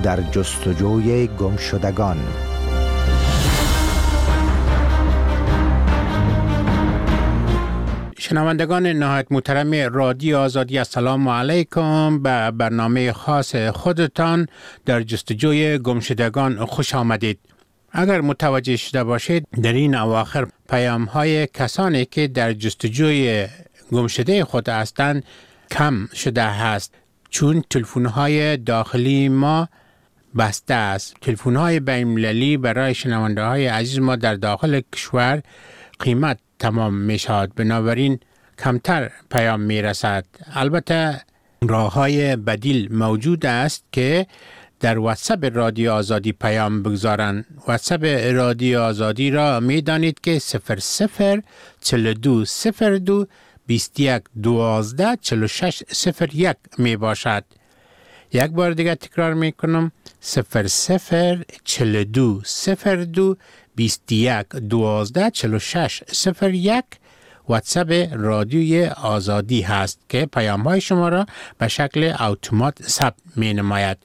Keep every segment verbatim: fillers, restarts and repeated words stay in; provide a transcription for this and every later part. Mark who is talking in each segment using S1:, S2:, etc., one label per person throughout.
S1: در جستجوی گمشدگان.
S2: شنوندگان نهایت محترم رادیو آزادی، السلام علیکم. به برنامه خاص خودتان در جستجوی گمشدگان خوش آمدید. اگر متوجه شده باشید در این اواخر پیام های کسانی که در جستجوی گمشده خود هستند کم شده است، چون تلفن های داخلی ما بسته است. تلفن های بین المللی برای شنونده های عزیز ما در داخل کشور قیمت تمام می شود، بنابراین کمتر پیام می رسد. البته راه های بدیل موجود است که در واتساپ رادیو آزادی پیام بگذارند. واتساپ رادیو آزادی را می دانید که صفر صفر چهل و دو صفر دو بیست و یک دوازده چهل و شش صفر یک می باشد. یک بار دیگه تکرار می کنم، صفر صفر چهل و دو صفر دو بیست و یک دوازده چهل و شش صفر یک واتساپ رادیوی آزادی هست که پیام های شما را به شکل اتومات ثبت می نماید.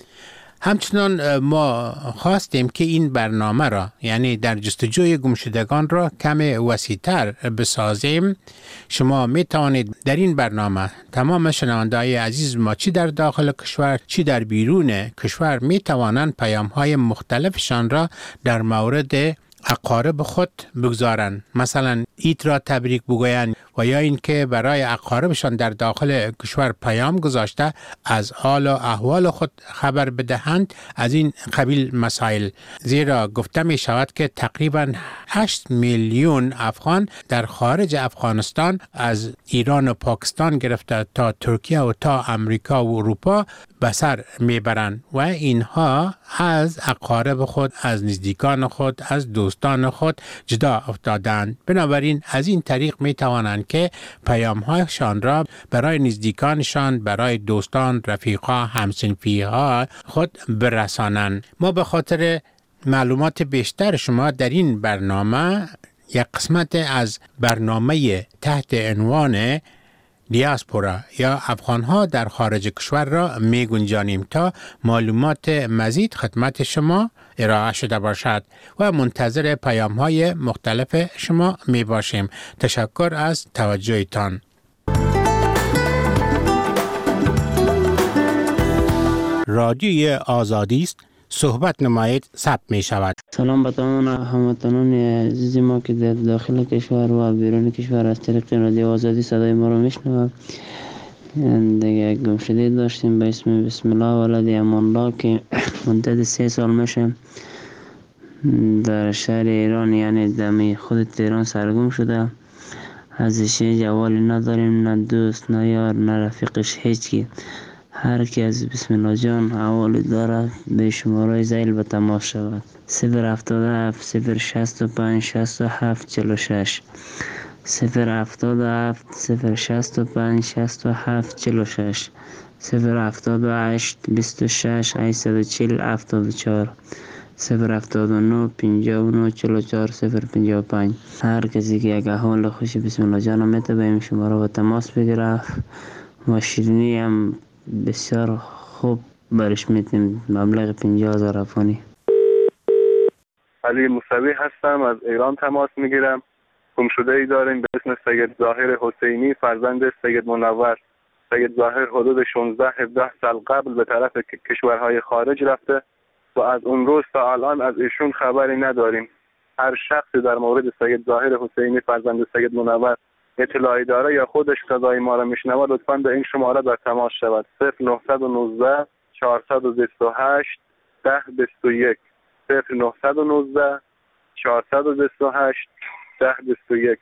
S2: همچنان ما خواستیم که این برنامه را، یعنی در جستجوی گمشدگان را کم وسیع‌تر بسازیم. شما می توانید در این برنامه تمام شنونده‌های عزیز ما چی در داخل کشور چی در بیرون کشور می توانند پیام های مختلفشان را در مورد اقارب خود بگذارند. مثلا عید را تبریک بگویند و یا اینکه برای اقاربشان در داخل کشور پیام گذاشته از حال و احوال خود خبر بدهند. از این قبیل مسائل، زیرا گفته می شود که تقریبا هشت میلیون افغان در خارج افغانستان از ایران و پاکستان گرفته تا ترکیه و تا امریکا و اروپا به سر میبرند و اینها از اقارب خود، از نزدیکان خود، از دوستان خود جدا افتادند. بنابراین از این طریق می توانند که پیام هایشان را برای نزدیکانشان، برای دوستان، رفیقا، همسنفی ها خود برسانند. ما به خاطر معلومات بیشتر شما در این برنامه یک قسمت از برنامه تحت عنوان دیاسپورا یا افغانها در خارج کشور را می گنجانیم تا معلومات مزید خدمت شما ارائه شده باشد و منتظر پیام های مختلف شما می باشیم. تشکر از توجهتان. رادیوی آزادی است، صحبت نمایید، ثبت می شود.
S3: سلام به تمام هموطنان عزیز ما که در داخل کشور و بیرون کشور از طریق رادیو آزادی صدای ما رو میشنوند. دیگه گمشده داشتیم به اسم بسم الله ولد امان الله که مدت سه سال میشه در شهر ایران، یعنی دمی خود تهران سرگم شده. ازش جوالی نداریم، نه دوست، نه یار، نه رفیقش، هیچکی. هر کی از بسم الله جان حوالی داره به شماره زیل به تماس شود. صفر هفتاد و هفت صفر شصت و پنج شصت و هفت چهل و شش صفر هفتاد و هفت صفر شصت و پنج شصت و هفت چهل و شش صفر هفتاد و هشت بیست و شش هشتصد و چهل هفتاد و چهار صفر هفتاد و نه پنجاه و نه چهل و چهار صفر پنجاه و پنج. هر کسی که یک حال خوشی بسم الله جان میته به این شماره به تماس بگیره و شیرینی هم بسیار خوب برش میتیم، مبلغ پنجاه هزار افغانی.
S4: علی موسوی هستم، از ایران تماس میگیرم. گمشده ای داریم به اسم سید ظاهر حسینی، فرزند سید منور. سید ظاهر حدود شانزده هفده سال قبل به طرف کشورهای خارج رفته و از اون روز تا الان از ایشون خبری نداریم. هر شخصی در مورد سید ظاهر حسینی فرزند سید منور اطلاعی داره یا خودش صدای ما را میشنوه لطفاً به این شماره در تماس شود. صفر نه یک نه چهارصد و بیست و هشت ده بیست و یک صفر نه یک نه چهارصد و بیست و هشت ده بیست و یک.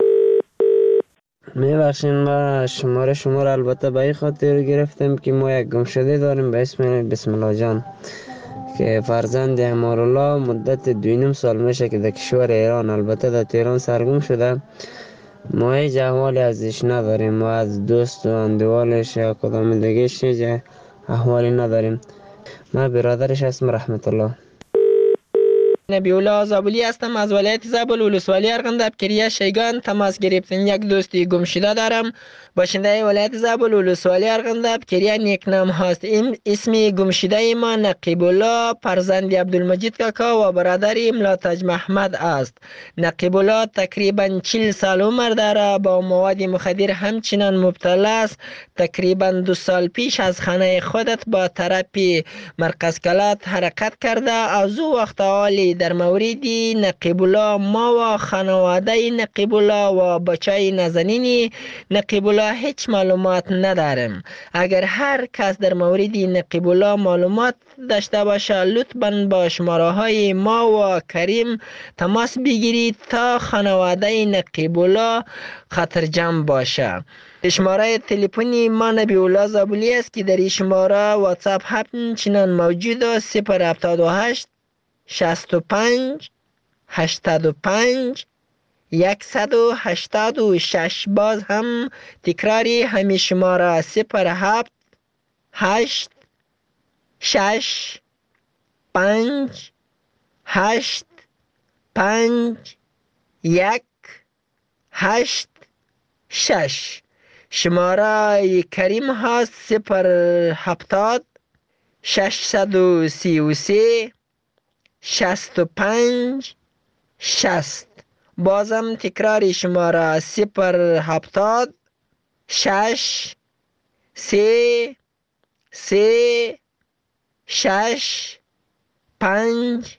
S3: میبخشین ما شماره شما را البته به این خاطر گرفتم که ما یک گمشده داریم به اسم بسم الله جان که فرزند امارالله مدت دوینم سال میشه که در کشور ایران، البته در تهران سرگم شده. ما هیچ احوالی ازش نداریم، ما از دوست و اندوالش یا کدام دیگهش هیچ احوالی نداریم. ما برادرش هستم رحمت الله.
S5: نبی‌الله زابلی هستم از ولایت زابل ولسوالی ارغنداب کریه شیگان. تماس گرفتن یک دوستی گم شده دارم. باشنده ولایت زابل ولسوالی ارغنداب کریه نیکنام هاست. این اسم گم شده ما نقیب الله فرزند عبدالمجید کاکا و برادر ملاتج محمد است. نقیب الله تقریبا چهل سال عمر داره، با مواد مخدر همچنان مبتلا است. تقریبا دو سال پیش از خانه خودت با ترپی مرکز کلات حرکت کرده. از او وقت حالی در مورد نقیب الله ما و خانواده نقیب الله و بچه نازنین نقیب الله هیچ معلومات نداریم. اگر هر کس در مورد نقیب الله معلومات داشته باشه لطفاً با شماره های ما و کریم تماس بگیرید تا خانواده نقیب الله خطرجم باشه. شماره تلفنی ما نبی‌الله زابلی است که در این شماره واتساپ همچنان موجود است. صفر هفتاد و هشت شصت و پنج هشتاد و پنج صد و هشتاد و شش. باز هم تکراری همین شماره صفر هفت هشت شش پنج هشت پنج یک هشت شش. شماره کریم هست صفر هفتاد ششصد و سی و سه شصت و پنج شصت. بازم تکرار شماره صفر هفتاد شش سه سه شش پنج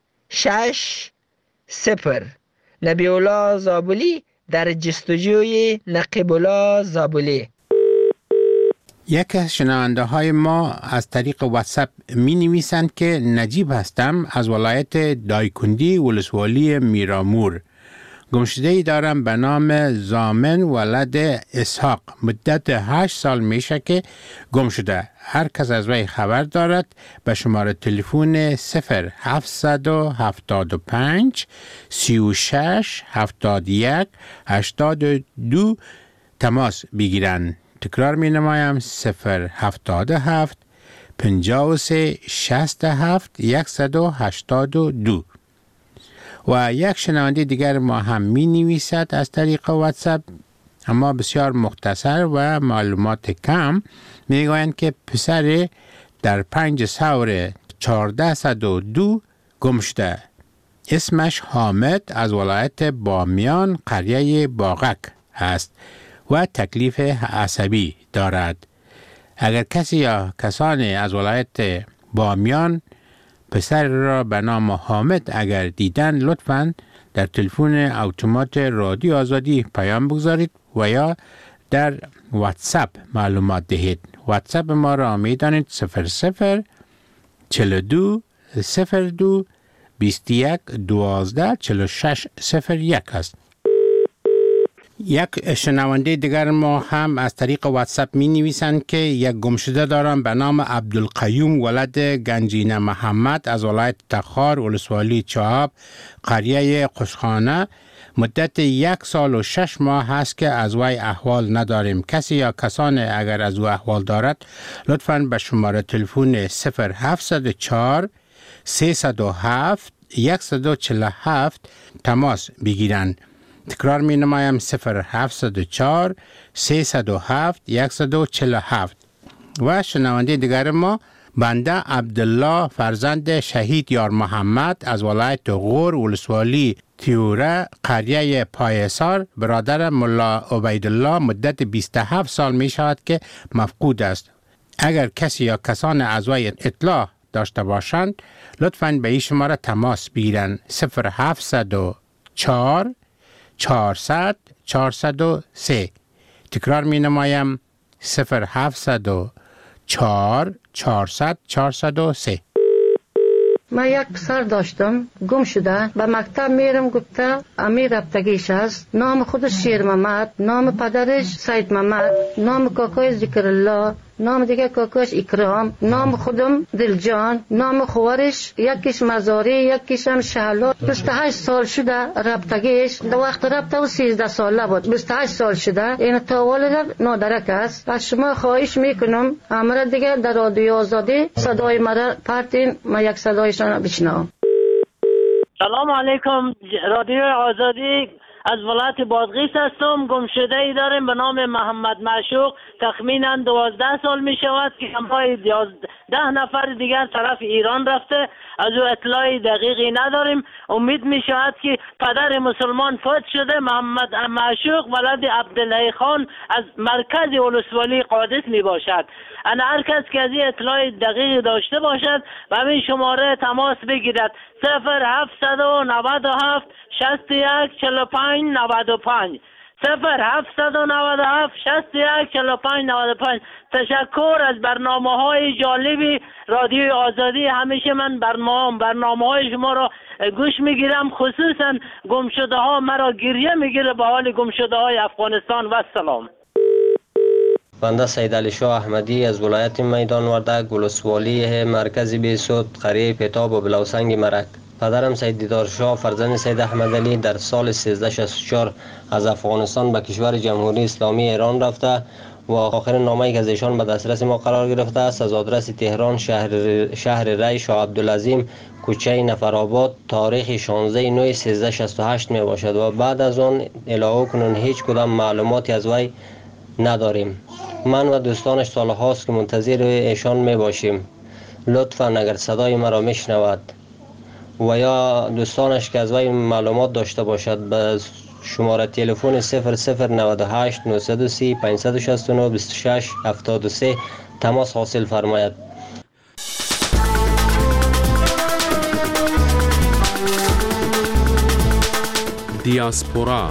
S5: شش صفر. نبی‌الله زابلی در جستجوی نقیب الله زابلی.
S2: یک از شنونده های ما از طریق واتساپ می نویسند که نجیب هستم از ولایت دایکندی ولسوالی میرامور. گمشده‌ای دارم به نام زامن ولد اسحاق. مدت هشت سال میشه که گم شده. هر کس از وی خبر دارد به شماره تلفن صفر هفتصد و هفتاد و پنج سی و شش هفتاد و یک هشتاد و دو تماس بگیرند. تکرار می نمایم صفر هفتاد و هفت پنجاه و سه شصت و هفت صد و هشتاد و دو. و یک شنونده دیگر ما هم می نویسد از طریق واتساپ، اما بسیار مختصر و معلومات کم. می گویند که پسر در پنج سور چهارده صد و دو گم شده. اسمش حامد از ولایت بامیان قریه باغک است و تکلیف عصبی دارد. اگر کسی یا کسانی از ولایت بامیان پسر را به نام حامد اگر دیدن لطفاً در تلفن اتومات رادیو آزادی پیام بگذارید و یا در واتساپ معلومات دهید. واتساپ ما را می دانید صفر صفر چهل و دو صفر دو بیست و یک دوازده چهل و شش صفر یک است. یک شنونده دیگر ما هم از طریق واتساپ می نویسند که یک گمشده دارم به نام عبدالقیوم ولد گنجینه محمد از ولایت تخار ولسوالی چهاب قریه قشخانه. مدت یک سال و شش ماه هست که از وی احوال نداریم. کسی یا کسان اگر از او احوال دارد لطفاً به شماره تلفن صفر هفتصد و چهار سیصد و هفت صد و چهل و هفت تماس بگیرند. تکرار می نمایم صفر هفتصد و چهار سیصد و هفت صد و چهل و هفت. و شنونده دیگر ما بنده عبدالله فرزند شهید یار محمد از ولایت غور ولسوالی تیوره قریه پایسار برادر ملا عبیدالله مدت بیست و هفت سال می شود که مفقود است. اگر کسی یا کسان از وی اطلاع داشته باشند لطفاً به این شماره تماس بگیرند صفر هفتصد و چهار چهارصد چهارصد و سه. تکرار می نمایم صفر هفتصد و چهار چهارصد چهارصد و سه.
S6: من یک پسر داشتم گم شده. به مکتب میرم گفته امیر رفتگیش است. نام خودش شیر محمد، نام پدرش سید محمد، نام کاکای ذکر الله، نام دیگه کاکاش اکرام، نام خودم دلجان، نام خوارش یکیش مزاری یکیش هم شهلا. بیست و هشت سال شده رفتگیش. در وقت رفته و سیزده ساله بود. بیست و هشت سال شده. این تاولد نادرک است. از شما خواهش میکنم امر دیگه در رادیو آزادی صدای مرا پرتین، ما یک صدایشان بشنوم.
S7: سلام علیکم. رادیو آزادی از ولایت بادغیس هستم. گمشده ای داریم به نام محمد معشوق. تخمینا دوازده سال می شود که همراه ده نفر دیگر طرف ایران رفته. از او اطلاعی دقیقی نداریم. امید می شود که پدر مسلمان فوت شده. محمد معشوق ولد عبدالله خان از مرکز ولسوالی قادس می باشد. انا هر کس که از این اطلاع دقیق داشته باشد و همین شماره تماس بگیرد: صفر هفتصد و نود و هفت شصت و یک چهل و پنج نود و پنج صفر هفتصد و نود و هفت شصت و یک چهل و پنج نود و پنج. تشکر از برنامه های جالبی رادیو آزادی. همیشه من برنامه برنامه های شما را گوش میگیرم، خصوصا گمشده ها مرا گریه میگیره به حال گمشده های افغانستان. و سلام.
S8: بنده سید علی شاه احمدی از ولایت میدان وردک، ولسوالی مرکز بیسود، قریه پتاب و بلوسنگ مرک. پدرم سید دیدار شاه فرزند سید احمد علی در سال سیزده شصت و چهار از افغانستان به کشور جمهوری اسلامی ایران رفته و آخرین نامه‌ای که از ایشان به دسترس ما قرار گرفته است از آدرس تهران، شهر شهر ری، شاه عبدالعظیم، کوچه نفرآباد، تاریخ شانزده نوامبر سیزده شصت و هشت می باشد و بعد از آن الهو کنون هیچ کدام معلوماتی از وی نداریم. من و دوستانش سال هاست که منتظر ایشان می باشیم. لطفاً اگر صدای مرا میشنود و یا دوستانش که از وی معلومات داشته باشد به شماره تلفن صفر صفر نود و هشت نهصد و سی پانصد و شصت و نه بیست و شش هفتاد و سه تماس حاصل فرماید.
S9: دیاسپورا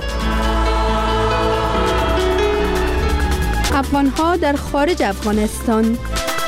S10: افغان‌ها در خارج افغانستان.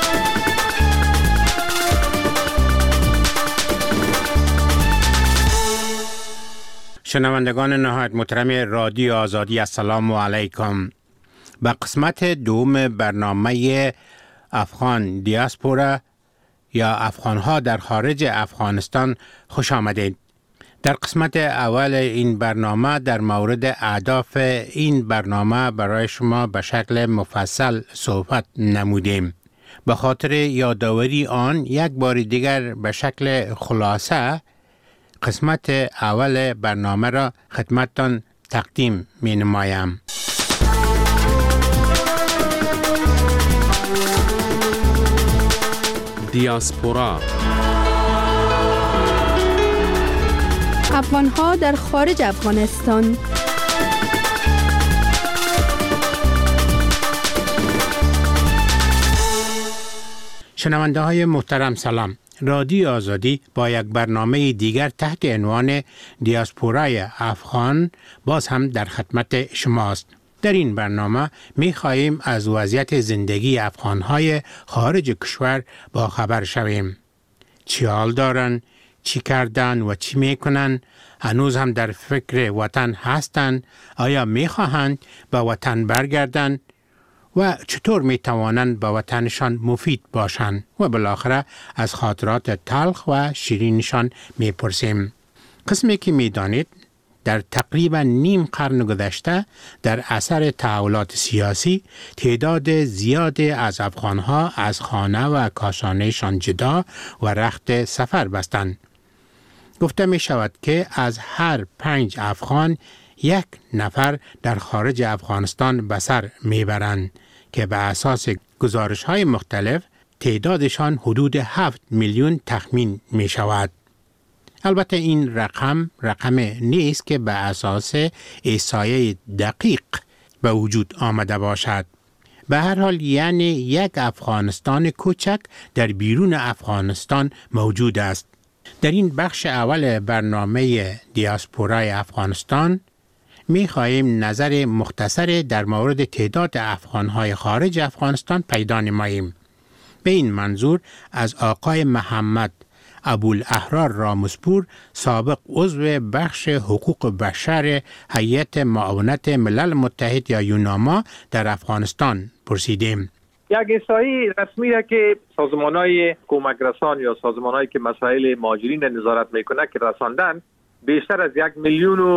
S2: شنوندگان نهایت محترم رادیو آزادی، السلام علیکم. به قسمت دوم برنامه افغان دیاسپورا یا افغان‌ها در خارج افغانستان خوش آمدید. در قسمت اول این برنامه در مورد اهداف این برنامه برای شما به شکل مفصل صحبت نمودیم. به خاطر یادآوری آن یک بار دیگر به شکل خلاصه قسمت اول برنامه را خدمتتان تقدیم می نمایم.
S9: دیاسپورا
S10: افغان‌ها در خارج افغانستان.
S2: شنونده های محترم سلام. رادیو آزادی با یک برنامه دیگر تحت عنوان دیاسپورای افغان باز هم در خدمت شماست. در این برنامه می خواهیم از وضعیت زندگی افغان‌های خارج کشور با خبر شویم. چی حال دارن، چی کردن و چی میکنن، هنوز هم در فکر وطن هستند، آیا میخواهند به وطن برگردند و چطور میتوانند به وطنشان مفید باشند و بالاخره از خاطرات تلخ و شیرینشان میپرسیم. قسمی که میدانید در تقریبا نیم قرن گذشته در اثر تحولات سیاسی تعداد زیادی از افغانها از خانه و کاشانهشان جدا و رخت سفر بستند. گفته می شود که از هر پنج افغان یک نفر در خارج افغانستان به سر می برند که به اساس گزارش های مختلف تعدادشان حدود هفت میلیون تخمین می شود. البته این رقم رقم نیست که به اساس احصایه دقیق به وجود آمده باشد. به هر حال یعنی یک افغانستان کوچک در بیرون افغانستان موجود است. در این بخش اول برنامه دیاسپورای افغانستان می خواهیم نظر مختصر در مورد تعداد افغانهای خارج افغانستان پیدا نماییم. به این منظور از آقای محمد ابوالاحرار رامسپور، سابق عضو بخش حقوق بشر هیئت معاونت ملل متحد یا یوناما در افغانستان پرسیدیم.
S11: یک احصایی رسمی را که سازمان‌های کمک رسان یا سازمان‌هایی که مسائل مهاجرین نظارت میکنه که رساندن، بیشتر از یک میلیون و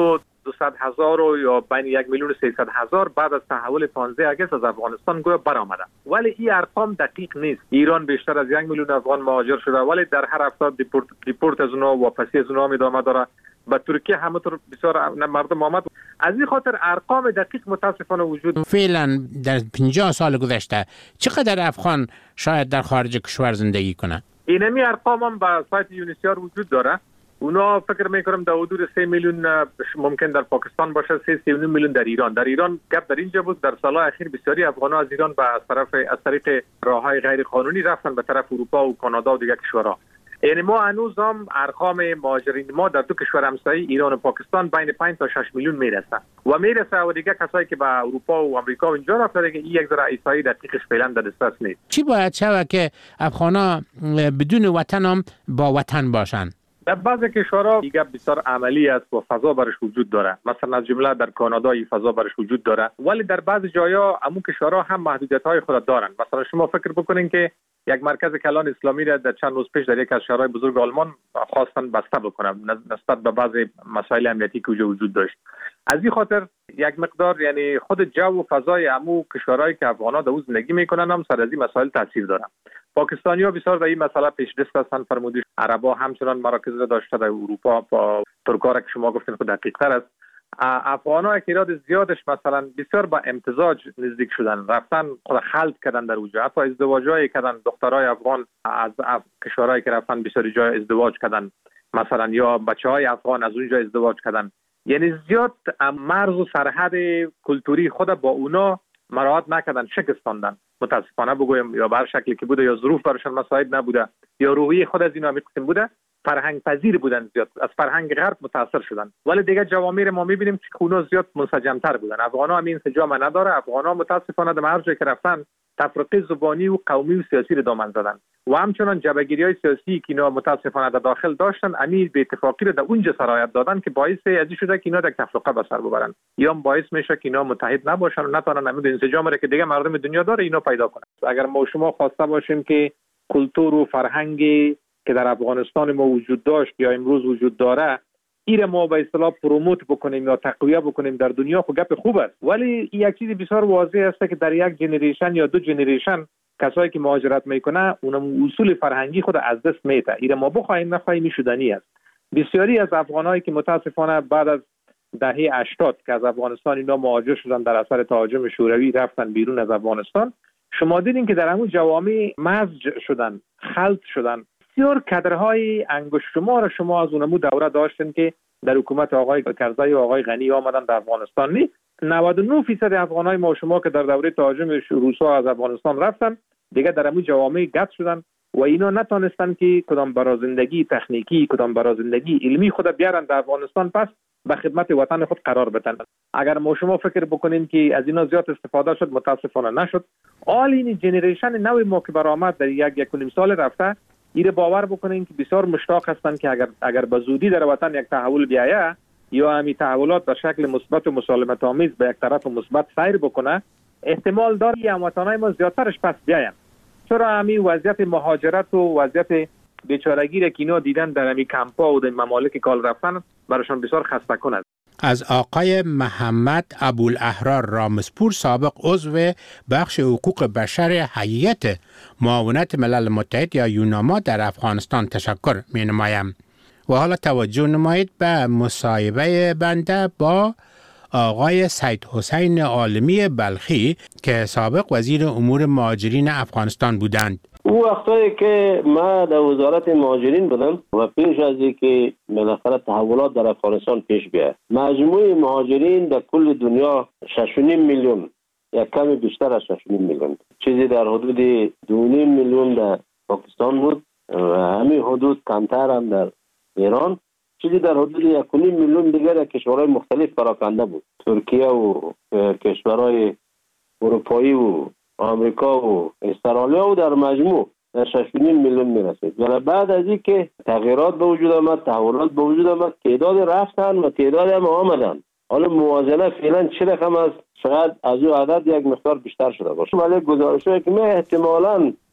S11: دویست هزار و یا بین یک میلیون و سیصد هزار بعد از تحول پانزده آگوست از افغانستان گویا برآمده. ولی این ارقام دقیق نیست. ایران بیشتر از یک میلیون افغان مهاجر شده، ولی در هر هفته دیپورت دیپورت از اونها واپسی از اونها ادامه داره. به ترکیه همونطور بسیار مردم آمد. از این خاطر ارقام دقیق متاسفانه وجود.
S2: فعلا در پنجاه سال گذشته چقدر افغان شاید در خارج کشور زندگی کنه؟
S11: اینمی ارقام هم به سایت یونیسیار وجود داره. اونا فکر میکنم در حدود سه میلیون ممکن در پاکستان باشه، سه سه میلیون در ایران. در ایران گپ در اینجا بود در سالهای اخیر بسیاری افغان‌ها از ایران به از طرف از طریق راههای غیر قانونی رفتن به طرف اروپا و کانادا و دیگر کشورها. یعنی ما هنوز هم ارقام مهاجرین ما در دو کشور همسایه ایران و پاکستان بین پنج تا شش میلیون میرسه و میرسه و دیگه کسایی که به اروپا و آمریکا و اینجا رفتن دیگه این یک ذره ایسایی دقیقش فعلا در دسترس نیست.
S2: چی باید شود که افغانا بدون وطن هم با وطن باشن؟
S11: در بعضی کشورها دیگه بسیار عملی است و فضا برش وجود داره. مثلا از جمله در کانادا این فضا برش وجود داره، ولی در بعضی جاها همون کشورها هم محدودیت‌های خود دارن. مثلا شما فکر بکنین که یک مرکز کلان اسلامی را در چند روز پیش در یک از شهرهای بزرگ آلمان خواستن بسته بکنن نسبت به بعضی مسائل امنیتی که وجود داشت. از این خاطر یک مقدار یعنی خود جو و فضای عمو کشورهایی که افغان‌ها در اون زندگی میکنن هم سر از این مسائل تاثیر داره. پاکستانی‌ها بسیار در این مسئله پیش دست هستند. فرمودید عرب‌ها همچنان مراکز داشته در اروپا با ترک‌ها که شما گفتین خود دقیق‌تر است. افغان‌ها که تعداد زیادش مثلا بسیار با امتزاج نزدیک شدن، رفتن خود خلط کردن در اونجا، حتی ازدواج‌های کردن. دخترای افغان از کشورهایی که رفتن بسیاری جای ازدواج کردن، مثلا یا بچه‌های افغان از اونجا ازدواج کردن. یعنی زیاد مرز و سرحد کلتوری خود با اونا مراعات نکردن، شکستاندن. متاسفانه بگویم یا به هر شکلی که بوده یا ظروف براشون مساعد نبوده یا روحیه خود از اینا همین بوده، فرهنگ پذیر بودن، زیاد از فرهنگ غرب متاثر شدن. ولی دیگه جوامع ما میبینیم که اونا زیاد منسجم‌تر بودن. افغان‌ها همین انسجام نداره. افغان‌ها متاسفانه در هر جایی که رفتن تفرقه زبانی و قومی و سیاسی رو دامن زدن و همچنان جبهه‌گیری‌های سیاسی که اینا متاسفانه در داخل داشتن امیر به اتفاقی رو در اونجا سرایت دادن که باعث ازی شده که اینا در تفرقه به سر ببرن یا باعث میشه که اینا متحد نباشن و نتونن همین انسجام رو که دیگه مردم دنیا داره اینا پیدا کنن. اگر ما شما خواسته باشیم که کلتور و فرهنگی که در افغانستان ما وجود داشت یا امروز وجود داره ایره ما به اصطلاح پروموت بکنیم یا تقویت بکنیم در دنیا، خب گپ خوب است. ولی یک چیز بسیار واضح است که در یک جنریشن یا دو جنریشن کسایی که مهاجرت میکنه اون اصول فرهنگی خود از دست میده. ایره ما بخوایم نخواهیم میشدنی است. بسیاری از افغانایی که متاسفانه بعد از دهه هشتاد که از افغانستان اینا مهاجر شدن در اثر تهاجم شوروی رفتن بیرون از افغانستان، شما دیدین که در همون جوامع مزج شدن، خلط شدن. بسیار کادرهای انگشت شمار شما از اونمو دوره داشتن که در حکومت آقای کرزی و آقای غنی آمدن در افغانستان. نی نود و نه درصد افغانای ما شما که در دوره تهاجم روسا از افغانستان رفتن دیگه در همون جوامع گت شدن و اینا نتونستن که کدام برای زندگی تکنیکی کدام برای زندگی علمی خود بیارن در افغانستان پس به خدمت وطن خود قرار بدن. اگر ما شما فکر بکنین که از اینا زیاد استفاده شد متاسفانه نشد. آل این جنریشن نوی ما که برآمد در یک یک و نیم سال رفته ایره باور بکنین که بسیار مشتاق هستن که اگر اگر به زودی در وطن یک تحول بیایه یا همین تحولات در شکل مثبت و مسالمت آمیز به یک طرف مثبت سیر بکنه، احتمال داره هموطنای ما زیادترش پس بیاین. چرا همین وضعیت مهاجرت و وضعیت بیچارگی را که اینا دیدن در همین کمپا و در ممالک کال رفتن براشون بسیار خسته کنه.
S2: از آقای محمد ابوالاحرار رامسپور سابق عضو بخش حقوق بشر هیئت معاونت ملل متحد یا یوناما در افغانستان تشکر می نمایم. و حالا توجه نمایید به مصاحبه بنده با آقای سید حسین عالمی بلخی که سابق وزیر امور مهاجرین افغانستان بودند.
S12: او وقتایی که ما در وزارت مهاجرین بودم و پیش از اینکه بالاخره تحولات در افغانستان پیش بیاید، مجموع مهاجرین در کل دنیا شش و نیم میلیون یا کمی بیشتر از شش و نیم میلیون، چیزی در حدود دو و نیم میلیون در پاکستان بود و همین حدود کمتر هم در ایران، چیزی در حدود یک و نیم میلیون دیگر کشورهای مختلف پراکنده بود. ترکیه و کشورهای اروپایی و آمریکا و استرالیا و در مجموع در شش و نیم میلیون میرسید. ولی بعد از اینکه تغییرات به وجود آمد، تحولات به وجود آمد، تعداد رفتن و تعداد هم آمدن. حالا موازنه فعلا چه رقم است؟ شاید از او عدد یک مقدار بیشتر شده باشه. ولی گزارش‌هایی که ما احتمالاً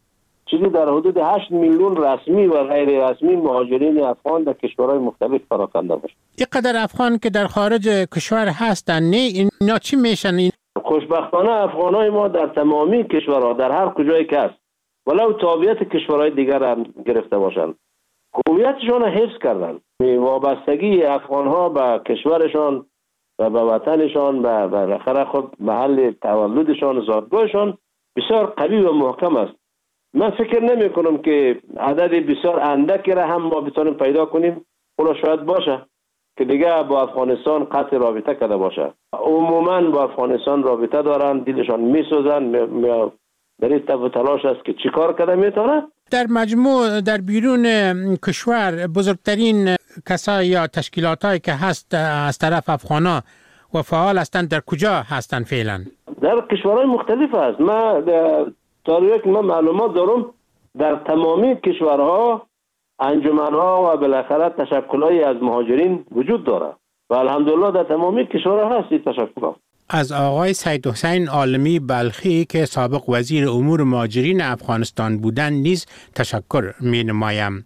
S12: چیزی در حدود هشت میلیون رسمی و غیر رسمی مهاجرین افغان در کشورهای مختلف پراکنده باشه.
S2: اینقدر افغان که در خارج کشور هستن، نه اینا چی میشن؟ این
S12: خوشبختانه افغانای ما در تمامی کشورها در هر کجایی که هست ولو تابعیت کشورهای دیگر هم گرفته باشند هویتشان را حفظ کردن. وابستگی افغانها به کشورشان و به وطنشان و بالاخره خود محل تولدشان زادگاهشان بسیار قوی و محکم است. من فکر نمی کنم که عدد بسیار اندکی را هم ما بتونیم پیدا کنیم. اونا شاید باشه که دیگه با افغانستان قطع رابطه کرده باشه. عموما با افغانستان رابطه دارن، دلشان میسوزن، در این تف و تلاش است که چی کار کرده میتونه.
S2: در مجموع در بیرون کشور بزرگترین کسایی یا تشکیلاتایی که هست از طرف افغانا و فعال هستند در کجا هستند فعلا؟
S12: در کشورهای مختلف است. ما طوری که من معلومات دارم در تمامی کشورها انجمنها و بالاخره تشکل‌های از مهاجرین وجود داره و الحمدلله در تمامی کشورها هست این تشکل‌ها.
S2: از آقای سید حسین عالمی بلخی که سابق وزیر امور مهاجرین افغانستان بودند نیز تشکر می نمایم.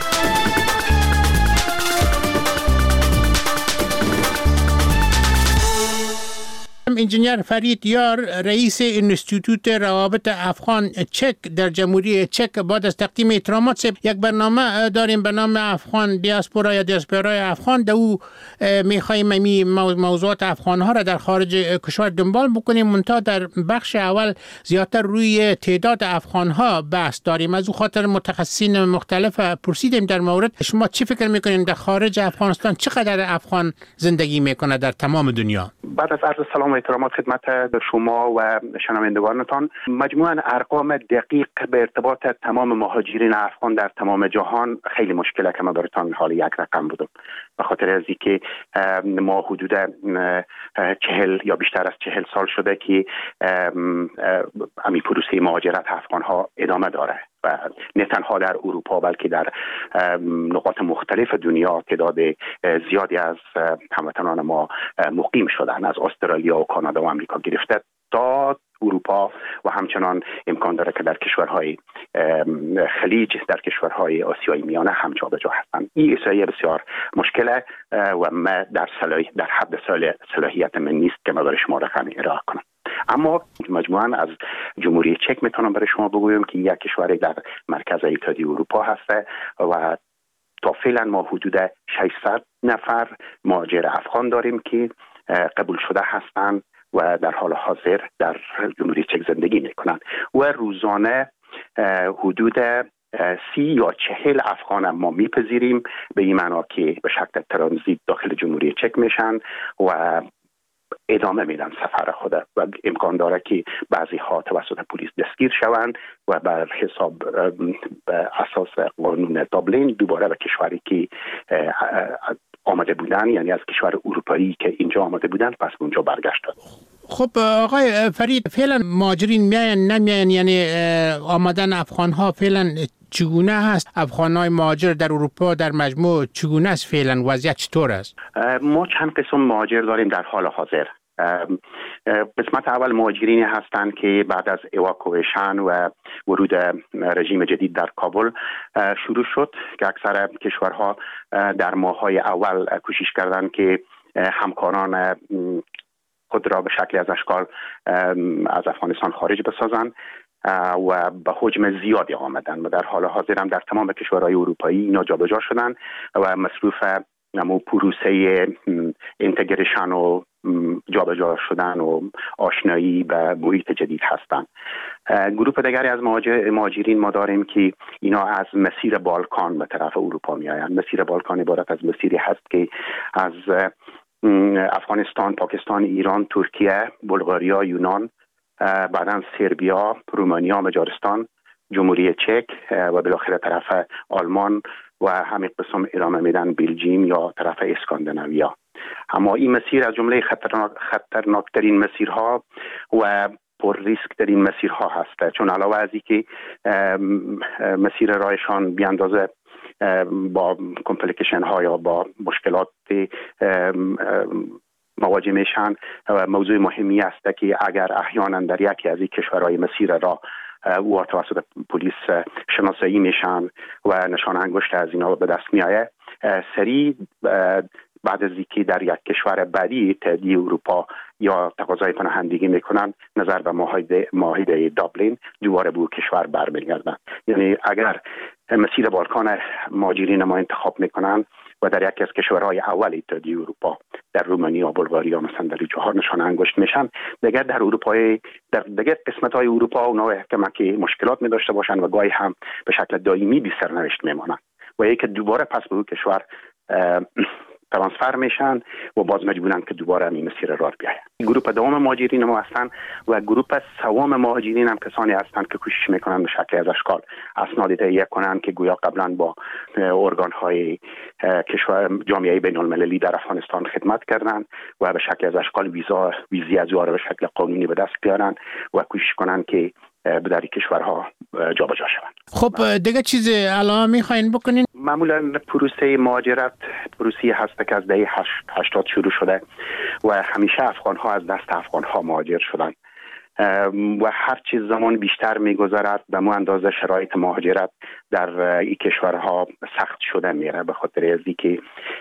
S2: انجینیر فرید یار رئیس انستیتوت روابط افغان چک در جمهوری چک بعد از تقدیم احترامات یک برنامه داریم به نام افغان دیاسپورا یا دیاسپورای افغان. در او میخواییم می موضوعات افغان ها را در خارج کشور دنبال بکنیم. منتها در بخش اول زیادتر روی تعداد افغان ها بحث داریم. از او خاطر متخصصین مختلف پرسیدیم در مورد شما چی فکر میکنین در خارج افغانستان چقدر افغان زندگی میکنه در تمام دنیا؟
S13: بعد از عرض سلام و احترامات خدمت شما و شنوندگانتان، مجموعاً ارقام دقیق به ارتباط تمام مهاجرین افغان در تمام جهان خیلی مشکله که من براتون حال یک رقم بودم، به خاطر از اینکه ما حدود چهل یا بیشتر از چهل سال شده که امی پروسه مهاجرت افغان ها ادامه داره و نه تنها در اروپا بلکه در نقاط مختلف دنیا تعداد زیادی از هموطنان ما مقیم شدن، از استرالیا و کانادا و آمریکا گرفته تا اروپا و همچنان امکان داره که در کشورهای خلیج، در کشورهای آسیای میانه هم جابجا هستند. این احصایه بسیار مشکله و ما در صلاح در حد صلاحیت من نیست که ما برای شما رقم ارائه کنم. اما مجموعاً از جمهوری چک میتونم برای شما بگویم که یک کشور در مرکز اتحادیه اروپا هسته و تا فعلا ما حدود ششصد نفر مهاجر افغان داریم که قبول شده هستند و در حال حاضر در جمهوری چک زندگی میکنند و روزانه حدود سی یا چهل افغان ما میپذیریم، به این معنا که به شکل ترانزیت داخل جمهوری چک میشن و ادامه میدن سفر خود و امکان داره که بعضی ها توسط پلیس دستگیر شوند و بر حساب به اساس قانون دابلین دوباره به کشوری که آمده بودن، یعنی از کشور اروپایی که اینجا آمده بودن، پس به اونجا برگشتن.
S2: خب آقای فرید، فعلا مهاجرین میاین نمیاین، یعنی آمدن افغان ها فعلا چگونه هست؟ افغان های مهاجر در اروپا در مجموع چگونه است فعلا؟ وضعیت چطور است؟
S13: ما چند قسم مهاجر داریم در حال حاضر. قسمت اول مهاجرینی هستند که بعد از اواکویشن و ورود رژیم جدید در کابل شروع شد که اکثر کشورها در ماه‌های اول کوشش کردند که همکاران خود را به شکلی از اشکال از افغانستان خارج بسازند و به حجم زیادی آمدن و در حال حاضر هم در تمام کشورهای اروپایی اینا جابجا شدن و مصروف نمو پروسه اینتگریشن و جابجا شدن و آشنایی به محیط جدید هستند. گروه دیگری از مهاجرین ما داریم که اینا از مسیر بالکان به طرف اروپا می آیند. مسیر بالکان عبارت از مسیری هست که از افغانستان، پاکستان، ایران، ترکیه، بلغاریا، یونان، بعداً سربیا، رومانیا، مجارستان، جمهوری چک و بالاخره طرف آلمان و همین قسم ادامه میدن بلژیم یا طرف اسکاندیناویا. اما این مسیر از جمله خطرناک خطرناکترین مسیرها و پر ریسک ترین مسیرها هست، چون علاوه از اینکه مسیر رایشان بی اندازه با کمپلیکیشن ها یا با مشکلات مواجه میشن، موضوع مهمی است که اگر احیانا در یکی از این کشورهای مسیر را او توسط پلیس شناسایی میشن و نشان انگشت از اینا به دست میآید، سریع بعد از اینکه در یک کشور بعدی اتحادیه اروپا یا تقاضای پناهندگی میکنن نظر به معاهده معاهده دابلین دوباره به کشور برمیگردن. یعنی اگر مسیر بالکان مهاجرین ما انتخاب میکنن و در یکی از کشورهای اول اتحادیه اروپا در رومانیا، بلغاریا مثلا در جاها نشان انگشت میشن، دیگر در اروپای در دیگر قسمت‌های اروپا اونا احتمال که مشکلات می داشته باشن و گاهی هم به شکل دائمی بی سرنوشت میمونن و یک دوباره پس به کشور ترانسفر میشن و باز مجبورن که دوباره این مسیر راه بیاین. گروه دوم مهاجرین ما هستن و گروه سوم مهاجرین هم کسانی هستند که کوشش میکنن به شکل از اشکال اسناد تهیه کنن که گویا قبلا با ارگان های کشور جامعه بین المللی در افغانستان خدمت کردن و به شکل از اشکال ویزا ویزی از به شکل قانونی به دست بیارن و کوشش کنن که به در کشورها جابجا شوند.
S2: خب دیگه چیز علاوه میخواین بکنین؟
S13: معمولا پروسه مهاجرت پروسه هست که از دهه هشتاد شروع شده و همیشه افغان ها از دست افغان ها مهاجر شدن و هر چیز زمان بیشتر میگذرد به مو اندازه شرایط مهاجرت در این کشورها سخت شده میره، به خاطر از اینکه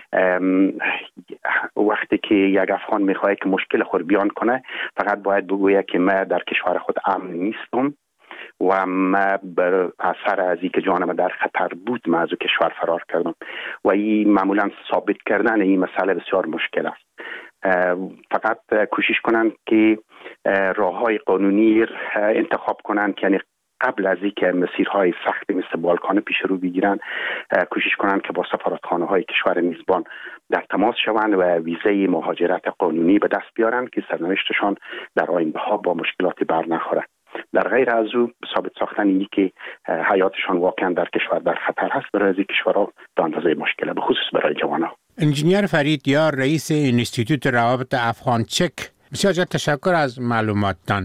S13: وقتی که یک افغان میخواد که مشکل خود بیان کنه فقط باید بگوید که من در کشور خود امن نیستم و ما بر اثر از اینکه جانم در خطر بود من از کشور فرار کردم و این معمولا ثابت کردن این مسئله بسیار مشکل است. فقط کوشش کنند که راههای قانونی انتخاب کنند که یعنی قبل از اینکه مسیرهای سختی مثل بالکان پیش رو بگیرن کوشش کنند که با سفارتخانه های کشور میزبان در تماس شوند و ویزه مهاجرت قانونی به دست بیارن که سرنوشتشان در آینده ها با مشکلاتی بر نخوره. در غیر از او ثابت ساختن اینی که حیاتشان واقعا در کشور در خطر هست برای از این کشورها به اندازه مشکله، به خصوص برای جوانها.
S2: انجینیر فرید یار رئیس انستیتوت روابط افغان چک، بسیار تشکر از معلوماتتان.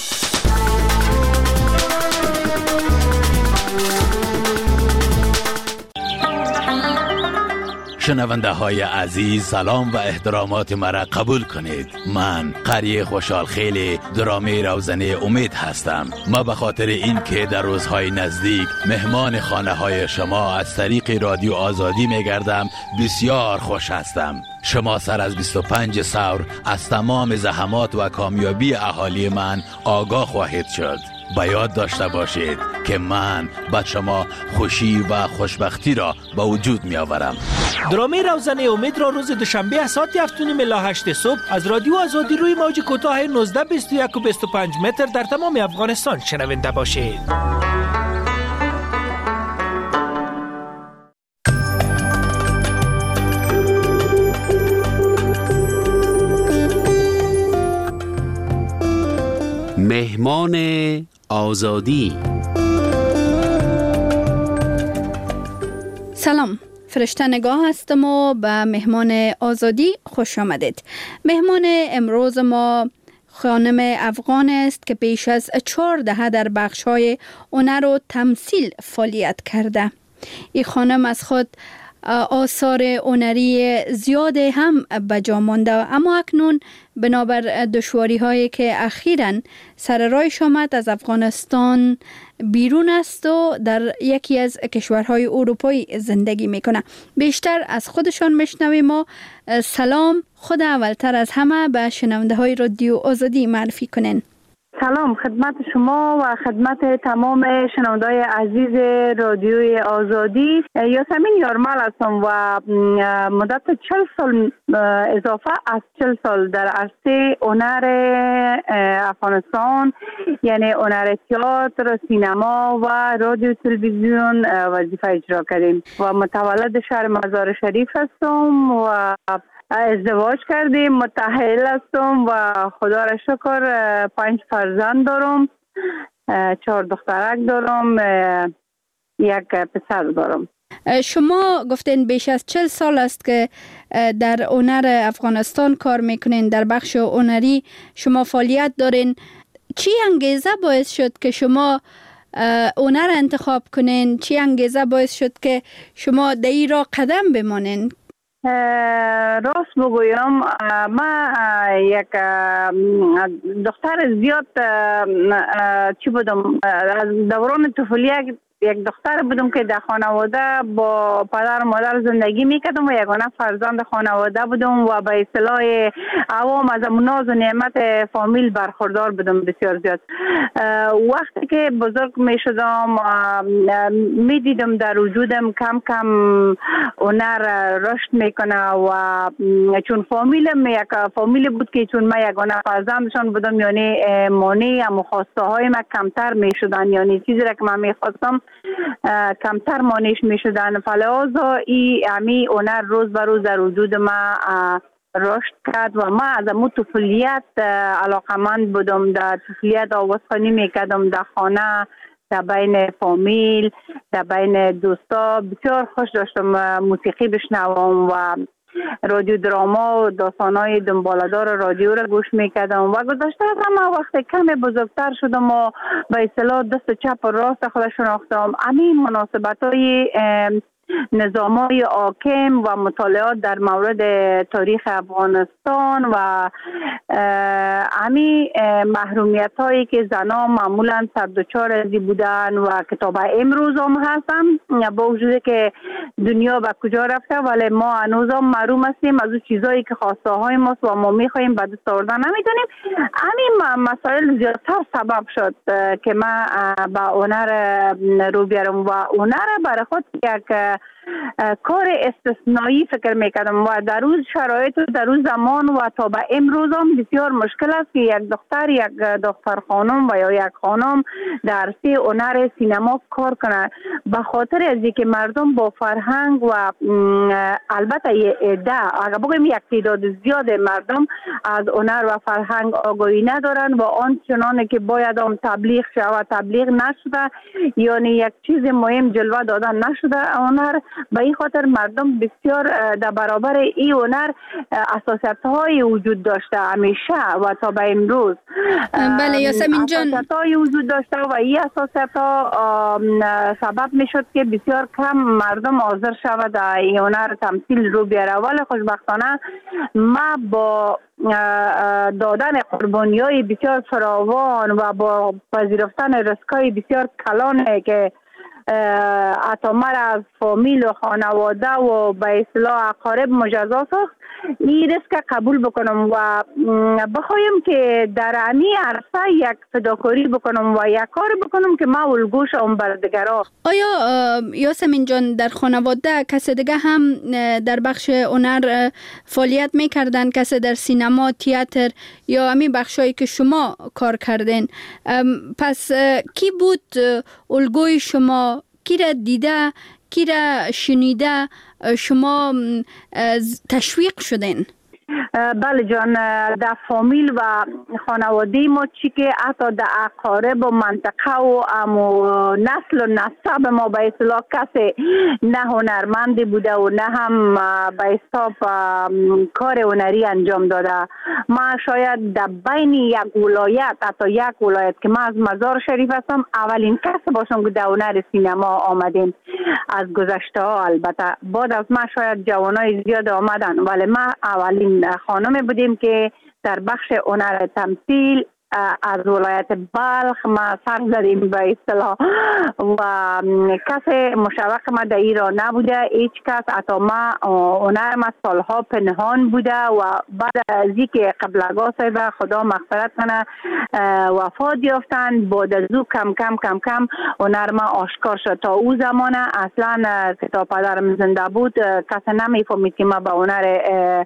S14: شنونده های عزیز، سلام و احترامات مرا قبول کنید. من قری خوشحال خیلی درامه روزنه امید هستم. ما به خاطر این که در روزهای نزدیک مهمان خانه های شما از طریق رادیو آزادی میگردم بسیار خوش هستم. شما سر از بیست و پنج سور از تمام زحمات و کامیابی اهالی من آگاه خواهید شد. با یاد داشته باشید که من با شما خوشی و خوشبختی را با وجود می آورم.
S15: درامه روزنه امید را روز دوشنبه ساعت هفت و نیم الی هشت صبح از رادیو آزادی روی موج کوتاه نوزده بیست و یک و بیست و پنج متر در تمام افغانستان شنونده باشید.
S9: مهمان آزادی.
S10: سلام، فرشته نگاه هستم و به مهمان آزادی خوش آمدید. مهمان امروز ما خانم افغان است که بیش از چهار دهه در بخش‌های هنر و تمثیل فعالیت کرده. این خانم از خود آثار هنری زیاد هم به جا مانده، اما اکنون بنابر دشواری هایی که اخیراً سر راهش آمد از افغانستان بیرون است و در یکی از کشورهای اروپایی زندگی میکنه. بیشتر از خودشان میشنویم و سلام، خود اولتر از همه به شنونده های رادیو آزادی معرفی کنین.
S16: سلام خدمت شما و خدمت تمام شنونده‌های عزیز رادیوی آزادی. یاسمین یارمل هستم و مدت چهل سال اضافه از چهل سال در عرصه هنر افغانستان، یعنی هنر تئاتر، سینما و رادیو تلویزیون وظیفه اجرا کردیم و متولد شهر مزار شریف هستم و ازدواج کردیم، متأهل هستم و خدا را شکر پنج فرزند دارم، چهار دخترک دارم، یک پسر دارم.
S10: شما گفتین بیش از چهل سال است که در هنر افغانستان کار میکنین، در بخش هنری شما فعالیت دارین. چی انگیزه باعث شد که شما هنر انتخاب کنین؟ چی انگیزه باعث شد که شما در این راه قدم بمانین؟
S16: راست بگویم ما یک دختر زیاد چی بودم از دوران طفولیت یک دختر بودم که در خانواده با پدر و مادر زندگی میکردم و یگانه فرزند خانواده بودم و به اصطلاح عوام از ناز و نعمت فامیل برخوردار بودم بسیار زیاد. وقتی که بزرگ میشدم میدیدم در وجودم کم کم هنر رشد میکنه و چون فامیلم یک فامیل بود که چون من یگانه فرزندشان بودم یعنی مانع و خواسته های من کمتر میشدن، یعنی چیزی را که من میخواستم کمتر مانعش میشدن. فلازا ای امی هنر روز به روز در وجود ما رشد کرد و ما از امو طفولیت علاقمند بودم. در طفولیت آوازخوانی میکردم در خانه، در بین فامیل، در بین دوستا. بسیار خوش داشتم موسیقی بشنوم و رادیو دراما و داستانهای دنبالدار رادیو را گوش میکردم و گذشته از همه وقت کم بزرگتر شدم و به اصطلاح دست چپ و راست خود شناختم. همین مناسبت های نظامای حاکم و مطالعات در مورد تاریخ افغانستان و همین محرومیت هایی که زنان معمولا سردوچار ازی بودن و کتاب امروز هم هستم، با وجود که دنیا به کجا رفته ولی ما هنوز هم محروم هستیم از اون چیزایی که خواسته های ماست و ما میخواییم به دست آوردن نمیتونیم. همین مسائل زیادتر سبب شد که من به هنر رو بیارم و هنر برای خود یک کار استثنایی فکر میکردم و در روز شرایط و در روز زمان و تا به امروز هم بسیار مشکل است که یک دختر یک دختر خانم و یا یک خانم در عرصه هنر سینما کار کنه، به خاطر از اینکه مردم با فرهنگ و البته یه عده اگر بگویم یک تعداد زیاد مردم از هنر و فرهنگ آگاهی ندارن و آن چنانه که باید هم تبلیغ شود تبلیغ نشده، یعنی یک چیز مهم جلوه دادن نشده هنر. به این خاطر مردم بسیار در برابر این هنر حساسیت های وجود داشته همیشه و تا به امروز.
S10: بله یاسمین جان،
S16: حساسیت های وجود داشته و این حساسیت ها سبب می شد که بسیار کم مردم حاضر شود در این هنر تمثیل رو بیاره. ولی خوشبختانه ما با دادن قربانی های بسیار فراوان و با پذیرفتن ریسک‌های بسیار کلانه که حتی مرا از فامیل و خانواده و به اصطلاح اقارب مجازات ساخت، این ریسک قبول بکنم و بخوایم که در همین عرصه یک فداکاری بکنم و یک کار بکنم که ما الگو شم بر دیگران.
S10: آیا یاسمین جان در خانواده کسی دیگه هم در بخش هنر فعالیت میکردن؟ کسی در سینما، تئاتر یا همین بخشایی که شما کار کردین؟ پس کی بود الگوی شما؟ کی را دیده، کی را شنیده شما تشویق شدین؟
S16: بله جان، در فامیل و خانواده ما چی که حتی در اقارب و منطقه و امو نسل و نسب ما به اصطلاح کسی نه هنرمندی بوده و نه هم به حساب کار هنری انجام داده. ما شاید در بین یک ولایت حتی یک ولایت که ما از مزار شریف هستم اولین کس باشم که در هنر سینما آمدیم از گذشته ها. البته بعد از ما شاید جوانای زیاد آمدن ولی ما اولین خانم بودیم که در بخش هنر تمثیل از ولایت بلخ ما سر زدیم به اصطلاح و کسی مشوق ما در ایران نبوده، هیچ کس. حتی ما هنر ما سالها پنهان بوده و بعد از اینکه قبل اگاه صاحب خدا مغفرت کنه وفات یافتن، بعد از او کم کم کم کم هنر ما آشکار شد. تا او زمان اصلا که تا پدرم زنده بود کسی نمیفهمید که ما به هنر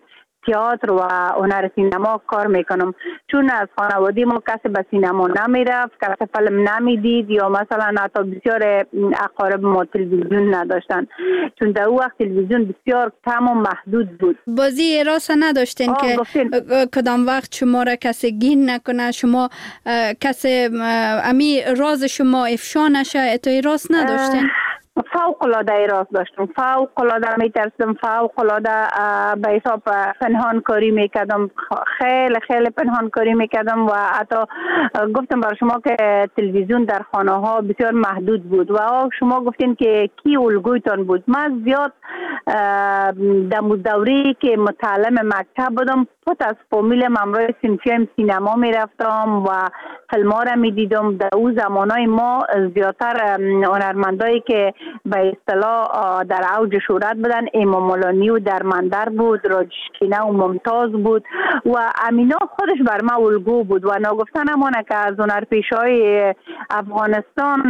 S16: تئاتر و هنر سینما کار میکنم، چون از خانواده ما کسی به سینما نمیرفت، کسی فیلم نمیدید یا مثلا حتی بسیار اقارب ما تلویزیون نداشتن، چون در اون وقت تلویزیون بسیار کم و محدود بود.
S10: بازی راست نداشتین که گفتین. کدام وقت شما را کسی گین نکنه، شما کسی امی راز شما افشا نشه، اتای راست نداشتین؟
S16: فوق العاده اعراض داشتم، فوق العاده میترسم، فوق العاده به حساب پنهان کاری میکردم، خیلی خیلی پنهان کاری میکردم و حتی گفتم برای شما که تلویزیون در خانه ها بسیار محدود بود و شما گفتین که کی الگویتان بود. من زیاد در دوره که متعلم مکتب بودم پس از فامیلم امروز سینفیم سینما میرفتم و فیلم ها را میدیدم. در اون زمانای ما زیادتر هنرمندایی که به اصطلاح در اوج شهرت بودن امام مولانی و درمندر بود، راجشکینه و ممتاز بود و امینا خودش بر ما الگو بود و ناگفتن همانه که از هنرپیشه‌های افغانستان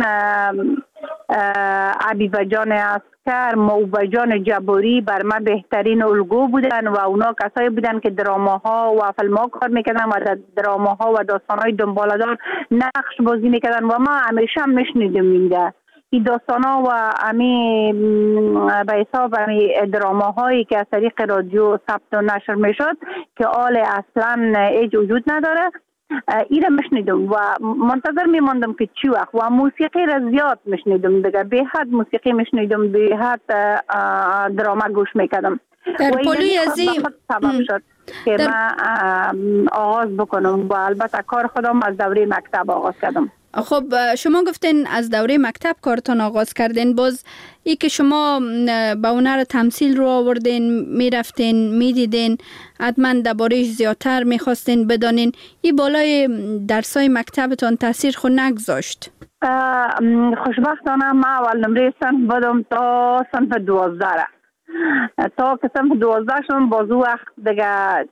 S16: عبیبه جان اسکر، موبه جان جباری بر ما بهترین الگو بودن و اونا کسایی بودن که دراماها و فیلم‌ها کار میکردن و در دراماها و داستانهای دنباله‌دار نقش بازی میکردن و ما همیشه هم میشنیدیم اینجا این داستانا و امی به حساب امی دراماهایی که از طریق رادیو ثبت و نشر میشد که آل اصلا هیچ وجود نداره ایره مشنیدم و منتظر میماندم که چی وقت و موسیقی را زیاد مشنیدم دیگه، به حد موسیقی مشنیدم، به حد دراما گوش میکردم
S10: در پلوی ازی
S16: سبب شد که من آغاز بکنم و البته کار خودم از دوره مکتب آغاز کردم.
S10: خب شما گفتین از دوره مکتب کارتان آغاز کردین، باز ای که شما به هنر تمثیل رو آوردین، میرفتین میدیدین، حتما درباره‌اش زیادتر میخواستین بدانین، این بالای درسای مکتبتان تاثیر خود نگذاشت؟
S16: خوشبختانه من اول نمره صنف بودم تا صنف دوازده تا که صنف دوازده شدم باز او وقت دیگه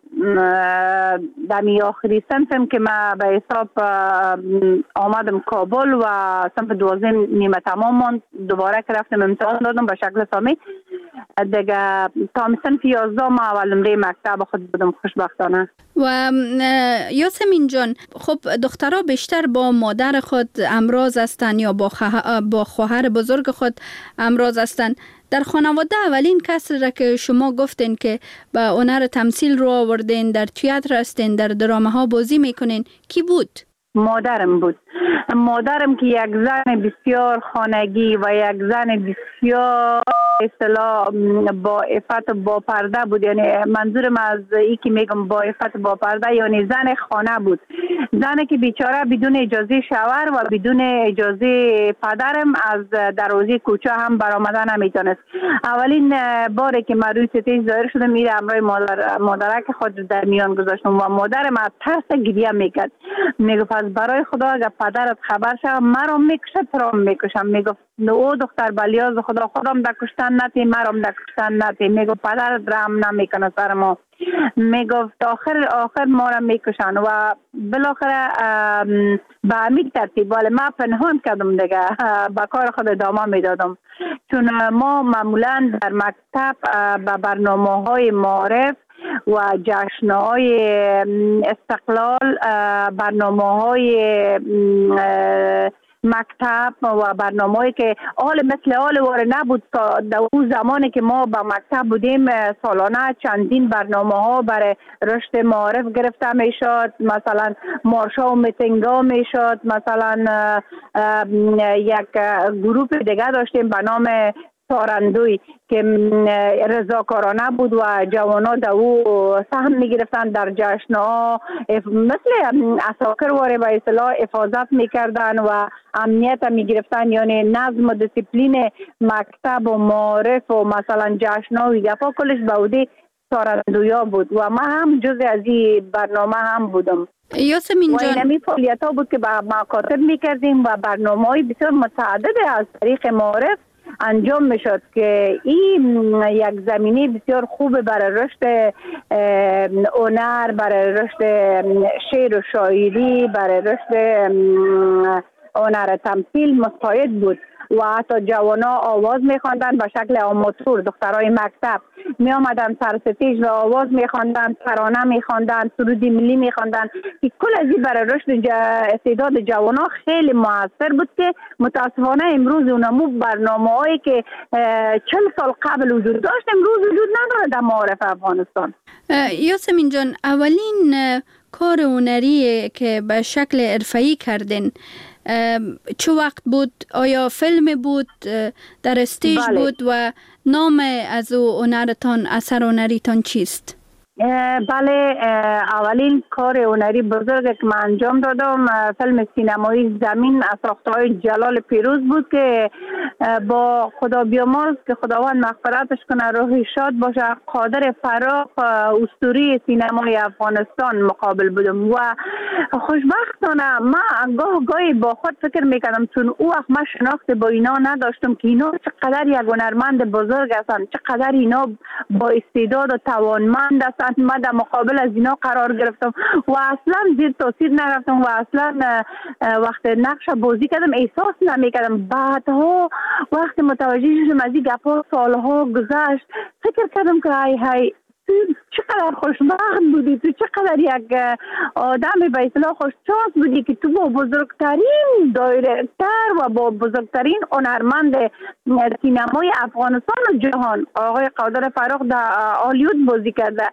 S16: دمی آخری صنفم که من به حساب آمدم کابل و صنف دوازده نیمه تمام ماند، دوباره که رفتم امتحان دادم به شکل سامی دیگه تا صنف یازده ما اول نمره مکتب خود بودم خوشبختانه.
S10: و یاسمین جان، خب دخترها بیشتر با مادر خود امراض هستند یا با, خه... با خواهر بزرگ خود امراض هستند. در خانواده اولین کسی را که شما گفتین که به هنر تمثیل رو آوردین، در تئاتر هستین، در دراماها بازی میکنین، کی بود؟
S16: مادرم بود. مادرم که یک زن بسیار خانگی و یک زن بسیار اصطلاح با عفت با پرده بود. یعنی منظورم از این که میگم با عفت با پرده یعنی زن خانه بود، زنی که بیچاره بدون اجازه شوهر و بدون اجازه پدرم از دروازه کوچه هم برآمدن نمیتونست. اولین باری که من روی ستیج ظاهر شدم میره امروی مادر مادرک خود در میان گذاشتم و مادرم از ترس گریه میکرد، میگفت پس برای خدا اگر پدرت خبر شد مرا میکشه تو را میکشم. میگفت او دختر بلیاز خدا خودم در کشتن نتی، مرام در کشتن نتی. میگفت پدرت رحم نمیکنه سر ما. میگفت آخر آخر ما را میکشن و بالاخره به همین ترتیب ولی من پنهان کردم دیگه، به کار خود ادامه میدادم چون ما معمولا در مکتب به برنامه های معارف و جشن‌های استقلال، برنامه‌های مکتب و برنامه‌ای که حال مثل حال واره نبود تا در اون زمانی که ما با مکتب بودیم سالانه چندین برنامه‌ها برای رشد معارف گرفته میشد، مثلا مارشا و میتینگ‌ها میشد، مثلا یک گروه دیگه داشتیم به نام تارندوی که رضاکارانه بود و جوانا در او سهم میگرفتن در جشن‌ها، مثل اساکر واره به اصطلاح حفاظت میکردن و امنیت میگرفتن، یعنی نظم و دیسیپلین مکتب و معارف و مثلا جشن‌ها و یفا کلش به عهده تارندویا بود و ما هم جز از این برنامه هم بودم.
S10: یاسمین جان،
S16: و اینمی فعالیت ها بود که با مکاتب میکردیم و برنامه های بسیار متعدد از طریق معارف انجام میشد که این یک زمینه بسیار خوب برای رشد هنر، برای رشد شعر و شاعری، برای رشد هنر تمثیل مساعد بود و حتی جوانا آواز میخواندن به شکل آماتور. دخترای مکتب می آمدن سر ستیج و آواز میخواندن، ترانه میخواندن، سرود ملی میخواندن که کل از این برای رشد استعداد جوانا خیلی موثر بود که متاسفانه امروز اونمو برنامه هایی که چند سال قبل وجود داشت امروز وجود نداره در معارف افغانستان.
S10: یاسمین جان، اولین کار هنری که به شکل حرفه‌ای کردین چه وقت بود؟ آیا فیلم بود در استیج
S16: بله.
S10: بود و نام از او هنرتان، اثر هنریتان چیست؟
S16: بله، اولین کار هنری بزرگ که من انجام دادم فیلم سینمایی زمین از ساخته‌های جلال پیروز بود که با خدا بیامرز که خداوند مغفرتش کنه، روح شاد باشه، قادر فراق اسطوره سینمای افغانستان مقابل بودم و خوشبختانه من گاه گاهی با خود فکر میکردم چون او وقت من شناخت با اینا نداشتم که اینا چقدر یک هنرمند بزرگ هستند، چقدر اینا با استعداد و توانمند هستند. من در مقابل از اینا قرار گرفتم و اصلا زیر تاثیر نرفتم و اصلا وقت نقش بازی کردم احساس نمیکردم. بعدها وقت متوجه شدم از این گپا سالها گذشت، فکر کردم که های های چقدر خوشبخت بودی، تو چقدر یک آدم به اصطلاح خوششانس بودی که تو با بزرگترین دایرکتر و با بزرگترین هنرمند سینمای افغانستان و جهان آقای قادر فراق در هالیوود بازی کرده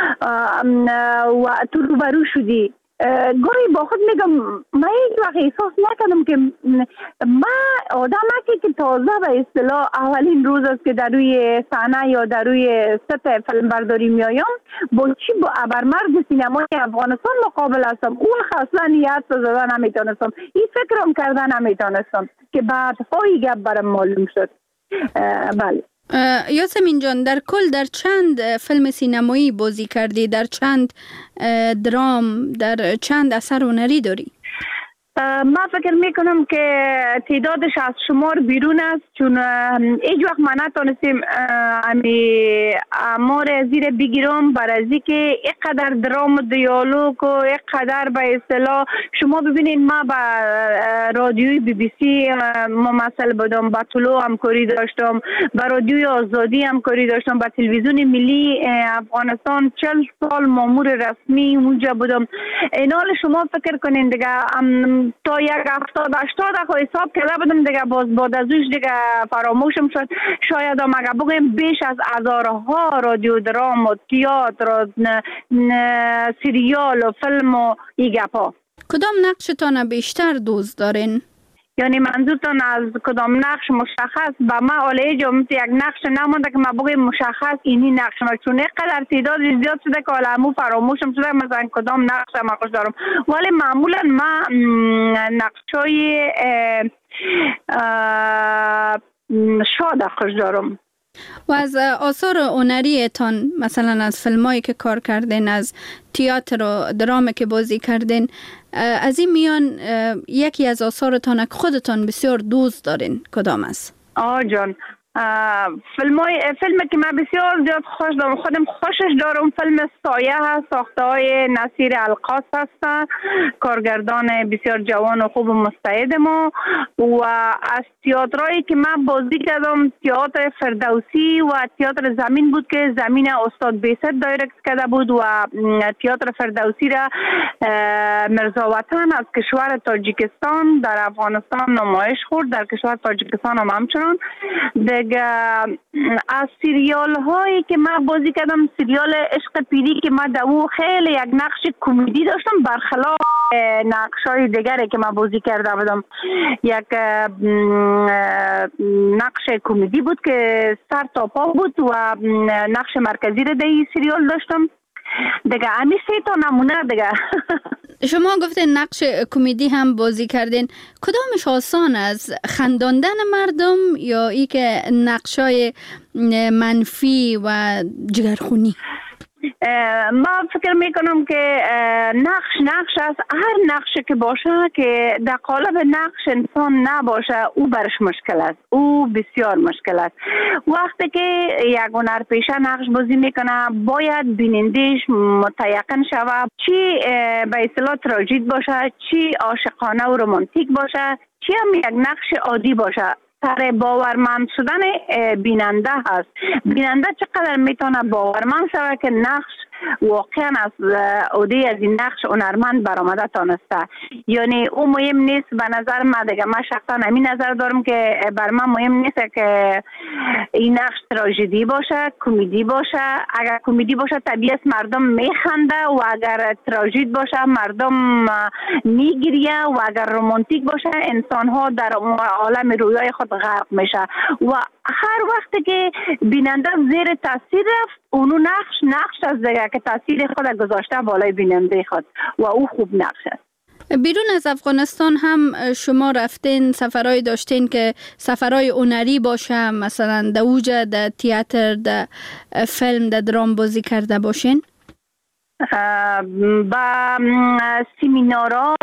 S16: و تو روبرو شدی. گاهی با خود میگم من هیچ وقت احساس نکردم که من آدم که تازه به اصطلاح اولین روز است که در روی صحنه یا در روی ست فیلم برداری میایم با چی با ابرمرد سینمای افغانستان مقابل هستم. او اصلا نیت زدن نمیتونستم، این فکرم کردن نمیتونستم که بعد هایی گپ برم معلوم شد. بله
S10: یاسمین جان، در کل در چند فیلم سینمایی بازی کردی؟ در چند درام، در چند اثر هنری داری؟
S16: من فکر میکنم که تعدادش از شمار بیرون است، چون هیچ وقت من نتونستیم امی امار زیر بگیرم بر از اینکه اینقدر درام و دیالوگ و اینقدر به اصطلاح شما ببینید ما با رادیوی بی بی سی ممثل بودم، با طلوع همکاری داشتم، با رادیوی آزادی همکاری داشتم، با تلویزیون ملی افغانستان چل سال مامور رسمی اونجا بودم. اینال شما فکر کنین دیگه تا یک هفتاد هشتاد اخو حساب کرده بودم دیگه، باز بعد از اوش دیگه فراموشم شد. شاید هم اگه بگویم بیش از هزارها رادیو درام و تئاتر و سریال و فیلم و این گپا.
S10: کدام نقشتان بیشتر دوست دارین؟
S16: یعنی منظورتان از کدام نقش مشخص؟ با ما علیه جمعیت یک نقش نمونده که ما بگویم مشخص اینی نقش ما، چون اینقدر تعداد زیاد شده که علمو فراموشم شده مثلا کدام نقش ما خوش دارم. ولی معمولا ما نقشای شاد خوش دارم.
S10: و از آثار هنریتان، مثلا از فیلمایی که کار کردین، از تئاتر و درامی که بازی کردین، از این میان یکی از آثارتان که خودتان بسیار دوست دارین کدام است؟
S16: آه جان، فیلم فیلمی که من بسیار زیاد خوش دارم، خودم خوشش دارم، فیلم سایه هست، ساخته های نصیر القاص هست، کارگردان بسیار جوان و خوب و مستعد ما. و از تئاترایی که من بازی کردم تئاتر فردوسی و تئاتر زمین بود که زمین استاد بیست دایرکت کرده بود و تئاتر فردوسی را مرزا وطن از کشور تاجیکستان در افغانستان نمایش خورد، در کشور تاجیکستان هم همچنان. از سریال هایی که من بازی کردم سریال عشق پیری که من در او خیلی یک نقش کمدی داشتم، برخلاف نقش های دیگری که من بازی کرده بودم. یک نقش کمدی بود که سر تا پا بود و نقش مرکزی رو در این سریال داشتم دیگه. همی سه تا نمونه دیگه.
S10: شما گفتین نقش کمدی هم بازی کردین، کدامش آسان از خنداندن مردم یا ای که نقشای منفی و جگرخونی؟
S16: من فکر میکنم که نقش نقش است. هر نقش که باشه که در قالب نقش انسان نباشه او برش مشکل است، او بسیار مشکل است. وقتی که یک هنرپیشه نقش بازی میکنه باید بینندش متیقن شود چی به اصطلاح تراژید باشه، چی عاشقانه و رمانتیک باشه، چی هم یک نقش عادی باشه. سر باورمند شدن بیننده هست. بیننده چقدر میتونه باورمند شود که نقش واقعا از عهده از این نقش هنرمند برآمده تانسته. یعنی او مهم نیست به نظر من، دیگه من شخصا همین نظر دارم که بر من مهم نیست که این نقش تراژدی باشه، کمدی باشه. اگر کمدی باشه طبیعت مردم میخنده و اگر تراژدی باشه مردم میگریه و اگر رومانتیک باشه انسان ها در عالم رویای خود غرق میشه و هر وقت که بیننده زیر تاثیر رفت اونو نقش نقش از دیگه که تاثیر خود گذاشته بالای بیننده خود و او خوب نقش است.
S10: بیرون از افغانستان هم شما رفتین، سفرهای داشتین که سفرهای هنری باشه، مثلا در اوجه، در تئاتر، در فیلم، در درام بازی کرده باشین؟
S16: با سیمینارها،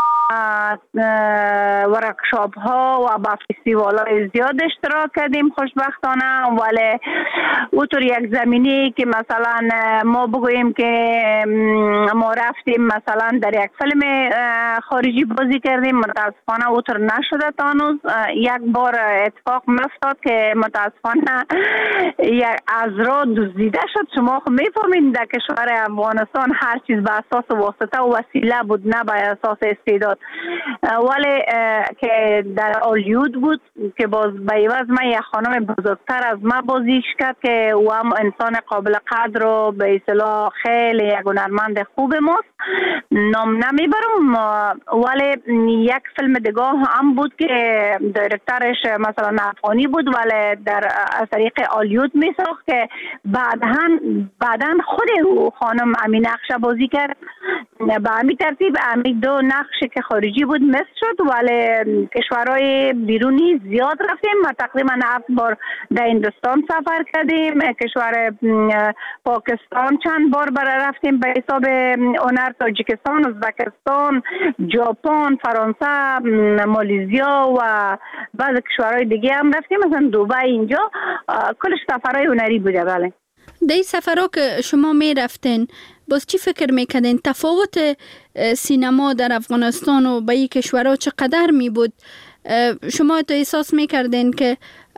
S16: ورکشاپ ها و با فستیوال های زیاد اشتراک کردیم خوشبختانه، ولی اوطور یک زمینی که مثلا ما بگوییم که ما رفتیم مثلا در یک فیلم خارجی بازی کردیم، متاسفانه اوطور نشده تا هنوز. یک بار اتفاق میفتاد که متاسفانه یک از را دزدیده شد. شما خب میفهمید در کشور افغانستان هر چیز به اساس واسطه و وسیله بود، نه به اساس استعداد. ولی که در هالیوود بود که باز به عوض من یک خانم بزرگتر از من بازیش کرد که او هم انسان قابل قدر و به اصطلاح خیلی یک هنرمند خوب ماست، نام نمیبرم. ولی یک فیلم دیگه هم بود که دایرکترش مثلا افغانی بود ولی در از طریق هالیوود میساخت که بعداً بعداً خود او خانم همین نقش بازی کرد. به همین ترتیب همین دو نقش که خارجی بود مثل شد، ولی کشورهای بیرونی زیاد رفتیم. ما تقریبا هفت بار در هندوستان سفر کردیم، کشور پاکستان چند بار برای رفتیم به حساب هنر، تاجیکستان، ازبکستان، ژاپن، فرانسه، مالزیا و بعض کشورهای دیگه هم رفتیم، مثلا دبی. اینجا کلش سفرهای هنری بوده. بله
S10: در این سفرها که شما می رفتین باز چی فکر میکردین؟ تفاوت سینما در افغانستان و به این کشورها چقدر می بود؟ شما تو احساس میکردین که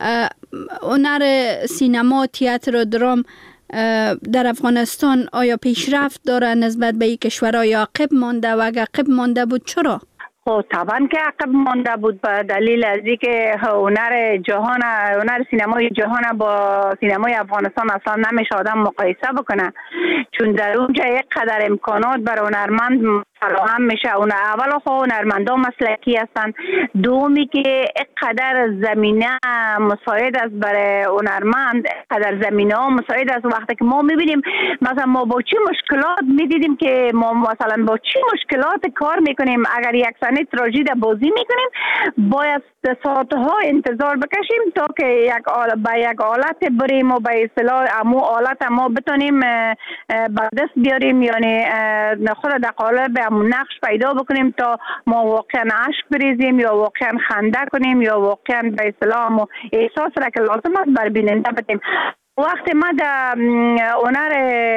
S10: هنر سینما، تئاتر و درام در افغانستان آیا پیشرفت داره نسبت به این کشورها یا عقب مانده؟ و اگر عقب مانده بود چرا؟
S16: خب طبعا که عقب مانده بود به دلیل از اینکه هنر جهان، هنر سینمای جهان با سینمای افغانستان اصلا نمیشه آدم مقایسه بکنه، چون در اونجا یک قدر امکانات برای هنرمند فراهم میشه. اون اول خو هنرمندا مسلکی هستن، دومی که قدر زمینه مساعد است برای هنرمند، قدر زمینه ها مساعد است. وقتی که ما میبینیم مثلا ما با چه مشکلات میدیدیم که ما مثلا با چه مشکلات کار میکنیم، اگر یک صحنه تراژدی بازی میکنیم باید ساعتها انتظار بکشیم تا که یک آل... با یک آلت بریم و به اصطلاح امو آلت ما بتونیم به دست بیاریم، یعنی خود در قالب همون نقش پیدا بکنیم تا ما واقعا عشق بریزیم یا واقعا خنده کنیم یا واقعا به اصطلاح احساس را که لازم است بر بیننده بدیم. وقتی ما در هنر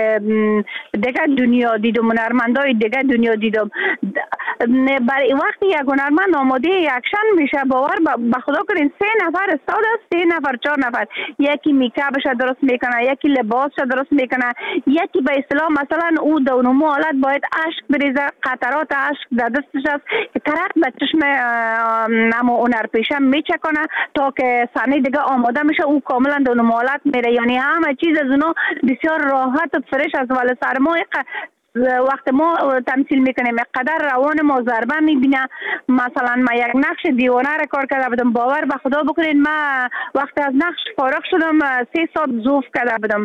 S16: دیگه دنیا دیدم، هنرمندای دیگه دنیا دیدم، برای وقتی یک هنرمند آماده اکشن میشه باور به خدا کنین سه نفر استاد است، سه نفر چهار نفر، یکی میکاپش درست میکنه، یکی لباسش درست میکنه، یکی به اصطلاح مثلا او دونمو حالت باید عشق بریزه، قطرات عشق در دستش است که طرف به چشم نمو هنرپیشه میچکنه تا که صحنه دیگه آماده میشه، او کاملا دونمو حالت میره. یعنی همه چیز از اونا بسیار راحت و فرش است، ولی سرمایه وقت ما تمثیل میکنیم قدر روان ما ضربه میبینه. مثلا ما یک نقش دیوانه را کار کرده بودم، باور به خدا بکنین ما وقت از نقش فارغ شدم سه ساعت زوف کرده بودم.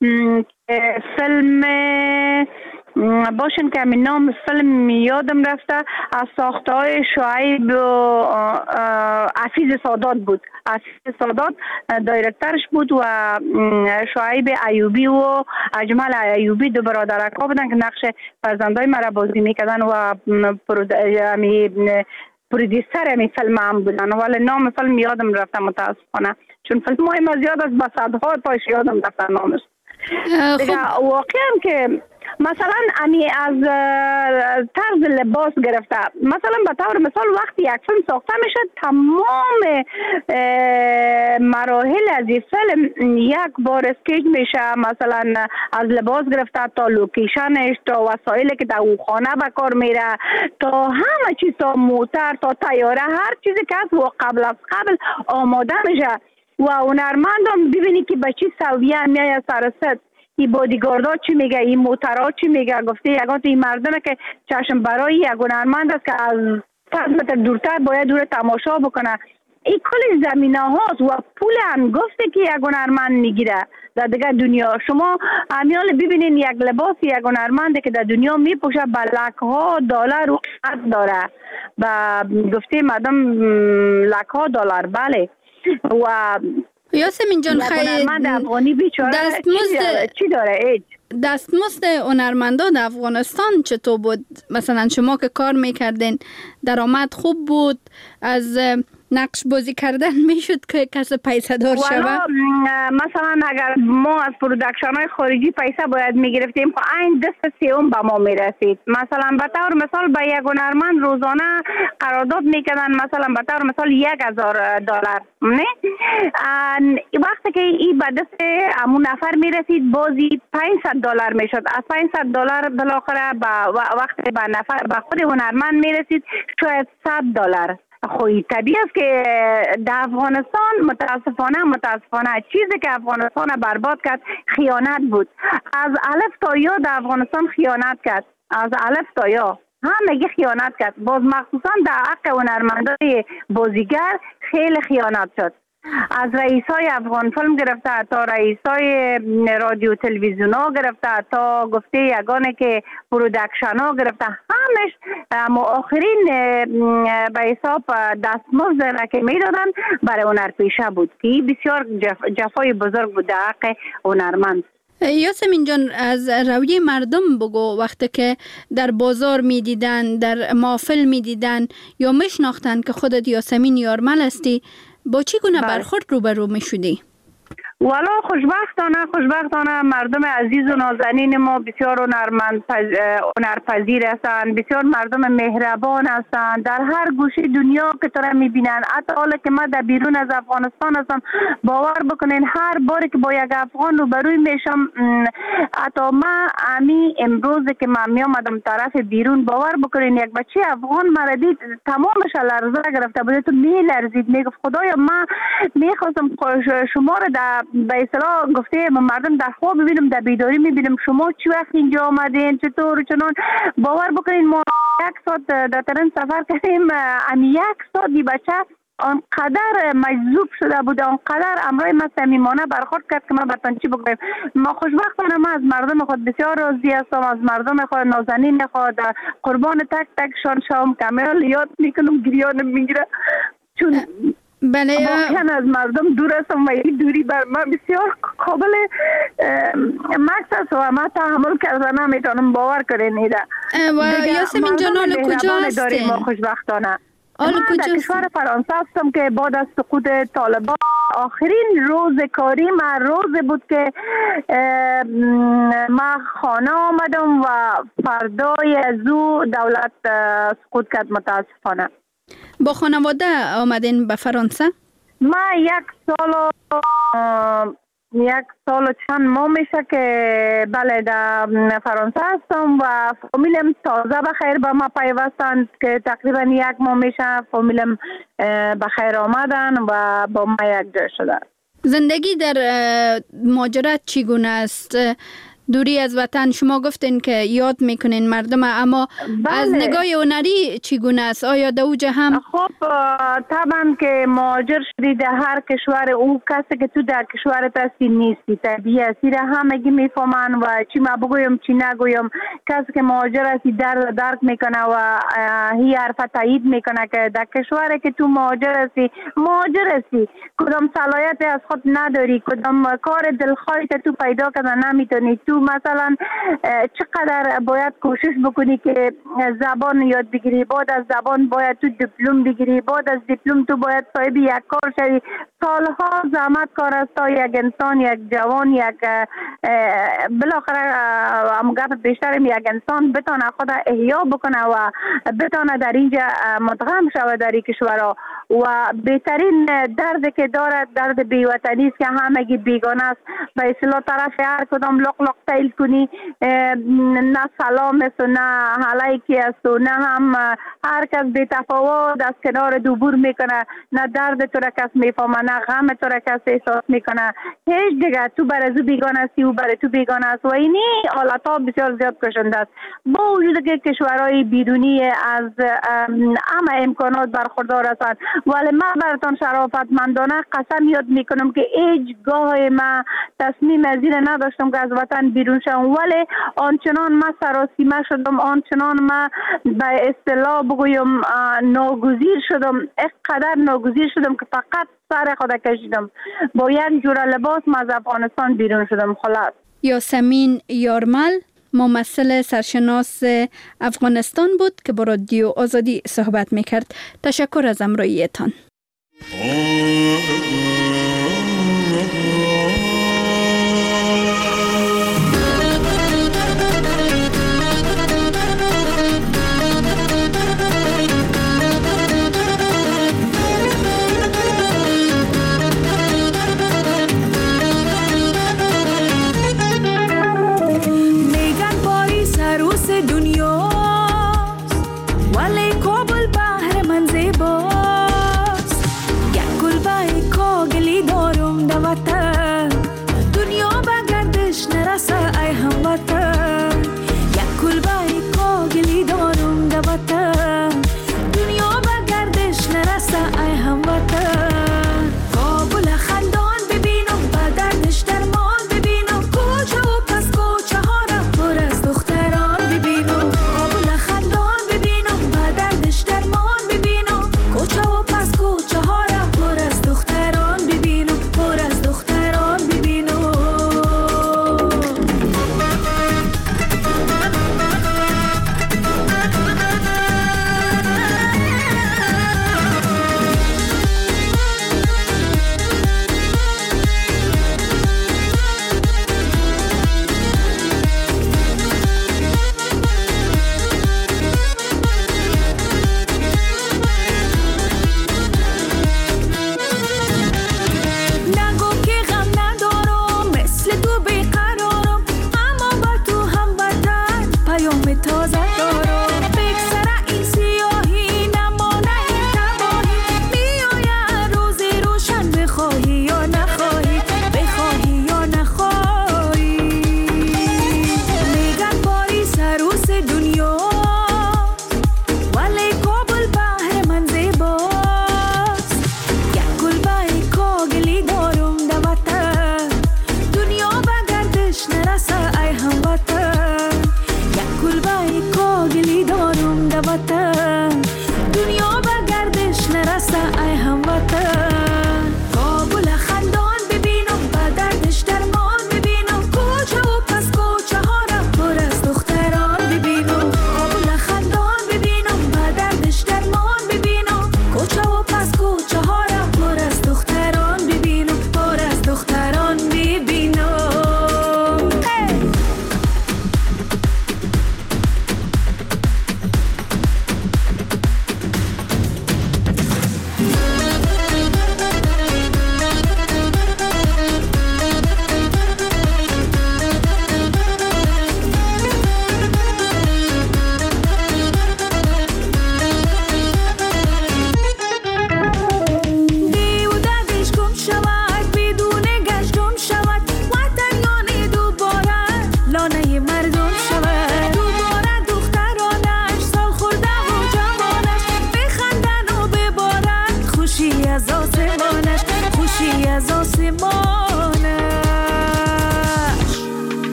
S16: فیلم باشن که همین نام فیلم یادم رفته، از ساخته های شعیب و عفیز سادات بود. عفیز سادات دایرکترش بود و شعیب ایوبی و اجمل ایوبی دو برادرکا بودن که نقش فرزندای مرا بازی میکردن و پرودیسر همی فیلم هم بودن، ولی نام فیلم یادم رفته متاسفانه، چون فیلم های ما زیاد از بسادها پاش یادم رفته نامش. دیگه واقعا که مثلا امی از طرز لباس گرفته، مثلا به طور مثال وقتی یک فیلم ساخته میشه تمام مراحل از این فیلم یک بار اسکیچ میشه، مثلا از لباس گرفته تا لوکیشنش تا وسایلی که در او خانه به کار میره تا همه چیز، تا موتر تا تیاره، هر چیزی که از و قبل از قبل آماده میشه و هنرمندم ببینی که به چی سویه میایه سر ست. این بادیگاردا چی میگه، این موترها چی میگه، گفته یگان این مردمه که چشم برای یک هنرمند است که از صد متر دورتر باید دور تماشا بکنه. این کل زمینه هاست و پول انگفته که یک هنرمند میگیره در دیگه دنیا. شما امیال ببینین یک لباس یک هنرمنده که در دنیا میپوشه به لک ها دلار و قد داره، و گفته مردم لک ها دلار. بله. و
S10: یاسمین جان خیلی
S16: افغانی بیچاره
S10: دستمزد
S16: چی داره ایج
S10: دستمزد هنرمندان در افغانستان چطور بود؟ مثلا شما که کار میکردین درآمد خوب بود، از نقش بازی کردن میشد که کسی پیسه دار شود؟
S16: مثلا اگر ما از پرودکشن های خارجی پیسه باید میگرفتیم خب این دست سیوم به ما میرسید. مثلا به طور مثال به یک هنرمند روزانه قرارداد میکردن، مثلا به طور مثال یک هزار دلار، نه وقتی که این به دست همون نفر میرسید بازی پانصد دلار میشد. از پانصد دلار بالاخره به وقتی به نفر به خود هنرمند میرسید شاید صد دلار. خوی طبیعی است که در افغانستان متاسفانه متاسفانه چیزی که افغانستان برباد کرد خیانت بود. از الف تا یا در افغانستان خیانت کرد، از الف تا یا همگی خیانت کرد. باز مخصوصا در حق هنرمندان بازیگر خیلی خیانت شد. از رئیس های افغان فیلم گرفته تا رئیس های رادیو تلویزیون ها گرفته تا گفته یگانه که پرودکشن ها گرفته، همش آخرین به حساب دستمزد که میدادن برای هنرپیشه بود که بسیار جف جفای بزرگ بود در حق هنرمند.
S10: یاسمین جان از رویه مردم بگو، وقتی که در بازار میدیدن، در محفل میدیدن یا میشناختن که خودت یاسمین یارمل هستی، با چی گونه برخورد روبرو می شدی؟
S16: والا خوشبختانه خوشبختانه مردم عزیز و نازنین ما بسیار هنرمند هنرپذیر هستند، بسیار مردم مهربان هستند. در هر گوشه دنیا که تو را میبینن، حتی حالا که من در بیرون از افغانستان هستم، باور بکنین هر باری که با یک افغان روبروی میشم، حتی من امی امروز که من میامدم طرف بیرون، باور بکنین یک بچه افغان مرا دید تمامش لرزه گرفته بود، تو میلرزید، میگفت خدایا من میخواستم شما را در به اصطلاح گفته مردم در خواب ببینم، در بیداری میبینم شما چی وقت اینجا آمدین، چطور چنان. باور بکنین ما یک ساعت در ترن سفر کردیم، امی یک ساعت دی بچه آنقدر مجذوب شده بود، آنقدر امرای من صمیمانه برخورد کرد که من بتان چی بگویم. ما خوشبختانه من از مردم خود بسیار راضی هستم، از مردم خود نازنین خود قربان تک تک شان شام کامل یاد میکنم، گریان میگیره چون
S10: بله
S16: واقعا از مردم دور هستم و این دوری بر من بسیار قابل مکس است و من تحمل کردن نمیتونم، باور کنین.
S10: و یاسمین جان حالا کجا هستین؟
S16: ما خوشبختانه
S10: من
S16: در کشور فرانسه هستم که بعد از سقوط طالبان آخرین روز کاری من روز بود که من خانه آمدم و فردای از او دولت سقوط کرد متاسفانه.
S10: با خانواده آمدین به فرانسه؟
S16: من یک سال یک سال چند ماه میشه که بله در فرانسه هستم و فامیلم تازه بخیر به ما پیوستند که تقریبا یک ماه میشه فامیلم بخیر آمدن و با ما یک جای شدن.
S10: زندگی در مهاجرت چگونه است؟ دوری از وطن، شما گفتین که یاد میکنین مردم، اما بله. از نگاه هنری چگونه است؟ آیا در اوجه هم؟
S16: خب طبعا که مهاجر شدی در هر کشور، او کسی که تو در کشورت هستی نیستی، طبیعی هستی را همگی میفهمن و چی ما بگویم چی نگویم. کسی که مهاجر هستی درد درک میکنه و هی حرف تایید میکنه که در کشوری که تو مهاجر هستی مهاجر هستی، کدام صلاحیت از خود نداری، کدام کار دلخواهی که تو پیدا کردن نمیتونی، تو مثلا چقدر باید کوشش بکنی که زبان یاد بگیری، بعد از زبان باید تو دیپلم بگیری، بعد از دیپلم تو باید صاحب یک کار شوی، سالها زحمت کار است تا یک انسان، یک جوان، یک بالاخره امگاه بیشتر یک انسان بتونه خود احیا بکنه و بتونه در اینجا مدغم شود در این کشورها. و بهترین درد که دارد درد بیوطنی است که همگی بیگانه است. به اصطلاح طرف هر کدام لق لق تیل کنی، نه سلام است و نه علیکی است و نه هم هر کس بی تفاوت از کنار دوبور میکنه، نه درد تو را کس میفهمه نه غم تو را کس احساس میکنه. هیچ دیگه تو برای تو بیگانه هستی و برای تو بیگانه است و اینی حالت ها بسیار زیاد کشنده است. با وجود که کشورهای بیرونی از همه امکانات برخوردار هستند، ولی من براتون شرافتمندانه قسم یاد میکنم که هیچگاه من تصمیم از این نداشتم که از وطن بیرون شدم، ولی آنچنان من سراسیمه شدم، آنچنان من به اصطلاح بگویم ناگزیر شدم، اینقدر ناگزیر شدم که فقط سر خود کشیدم با یک جور لباس من از افغانستان بیرون شدم. خلاص.
S10: یاسمین یارمل ممثل سرشناس افغانستان بود که با رادیو آزادی صحبت میکرد. تشکر از همراهیتان.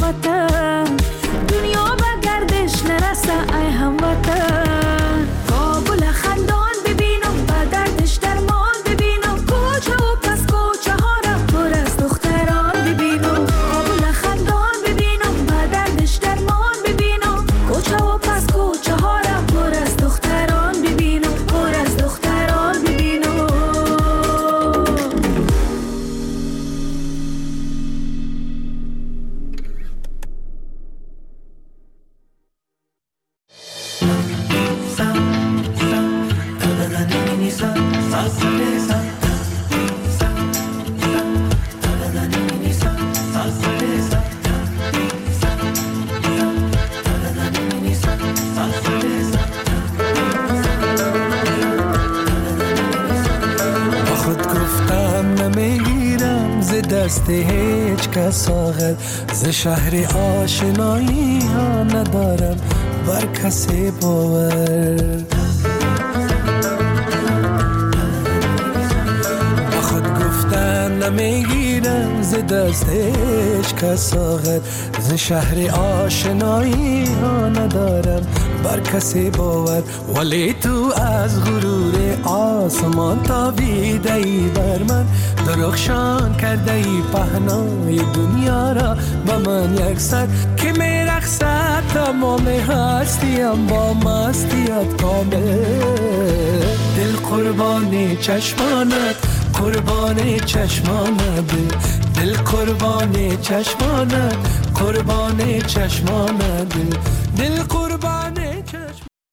S17: دنیا به گردش نرسه ای هموطن. دست هیچ کس آخر ز شهر آشنایی ها ندارم بر کسی باور با خود گفتن نمیگیرم ز دست هیچ کس آخر ز شهر آشنایی ها ندارم بر کسی باور ولی تو از غرور آسمان تابیده ای بر من درخشان کرده ای پهنای دنیا را با من یک سر که می رقصد تمام هستیم با مستیت کامل دل قربانی چشمانت قربانی چشمانت دل قربانی چشمانت قربانی چشمانت دل قربانی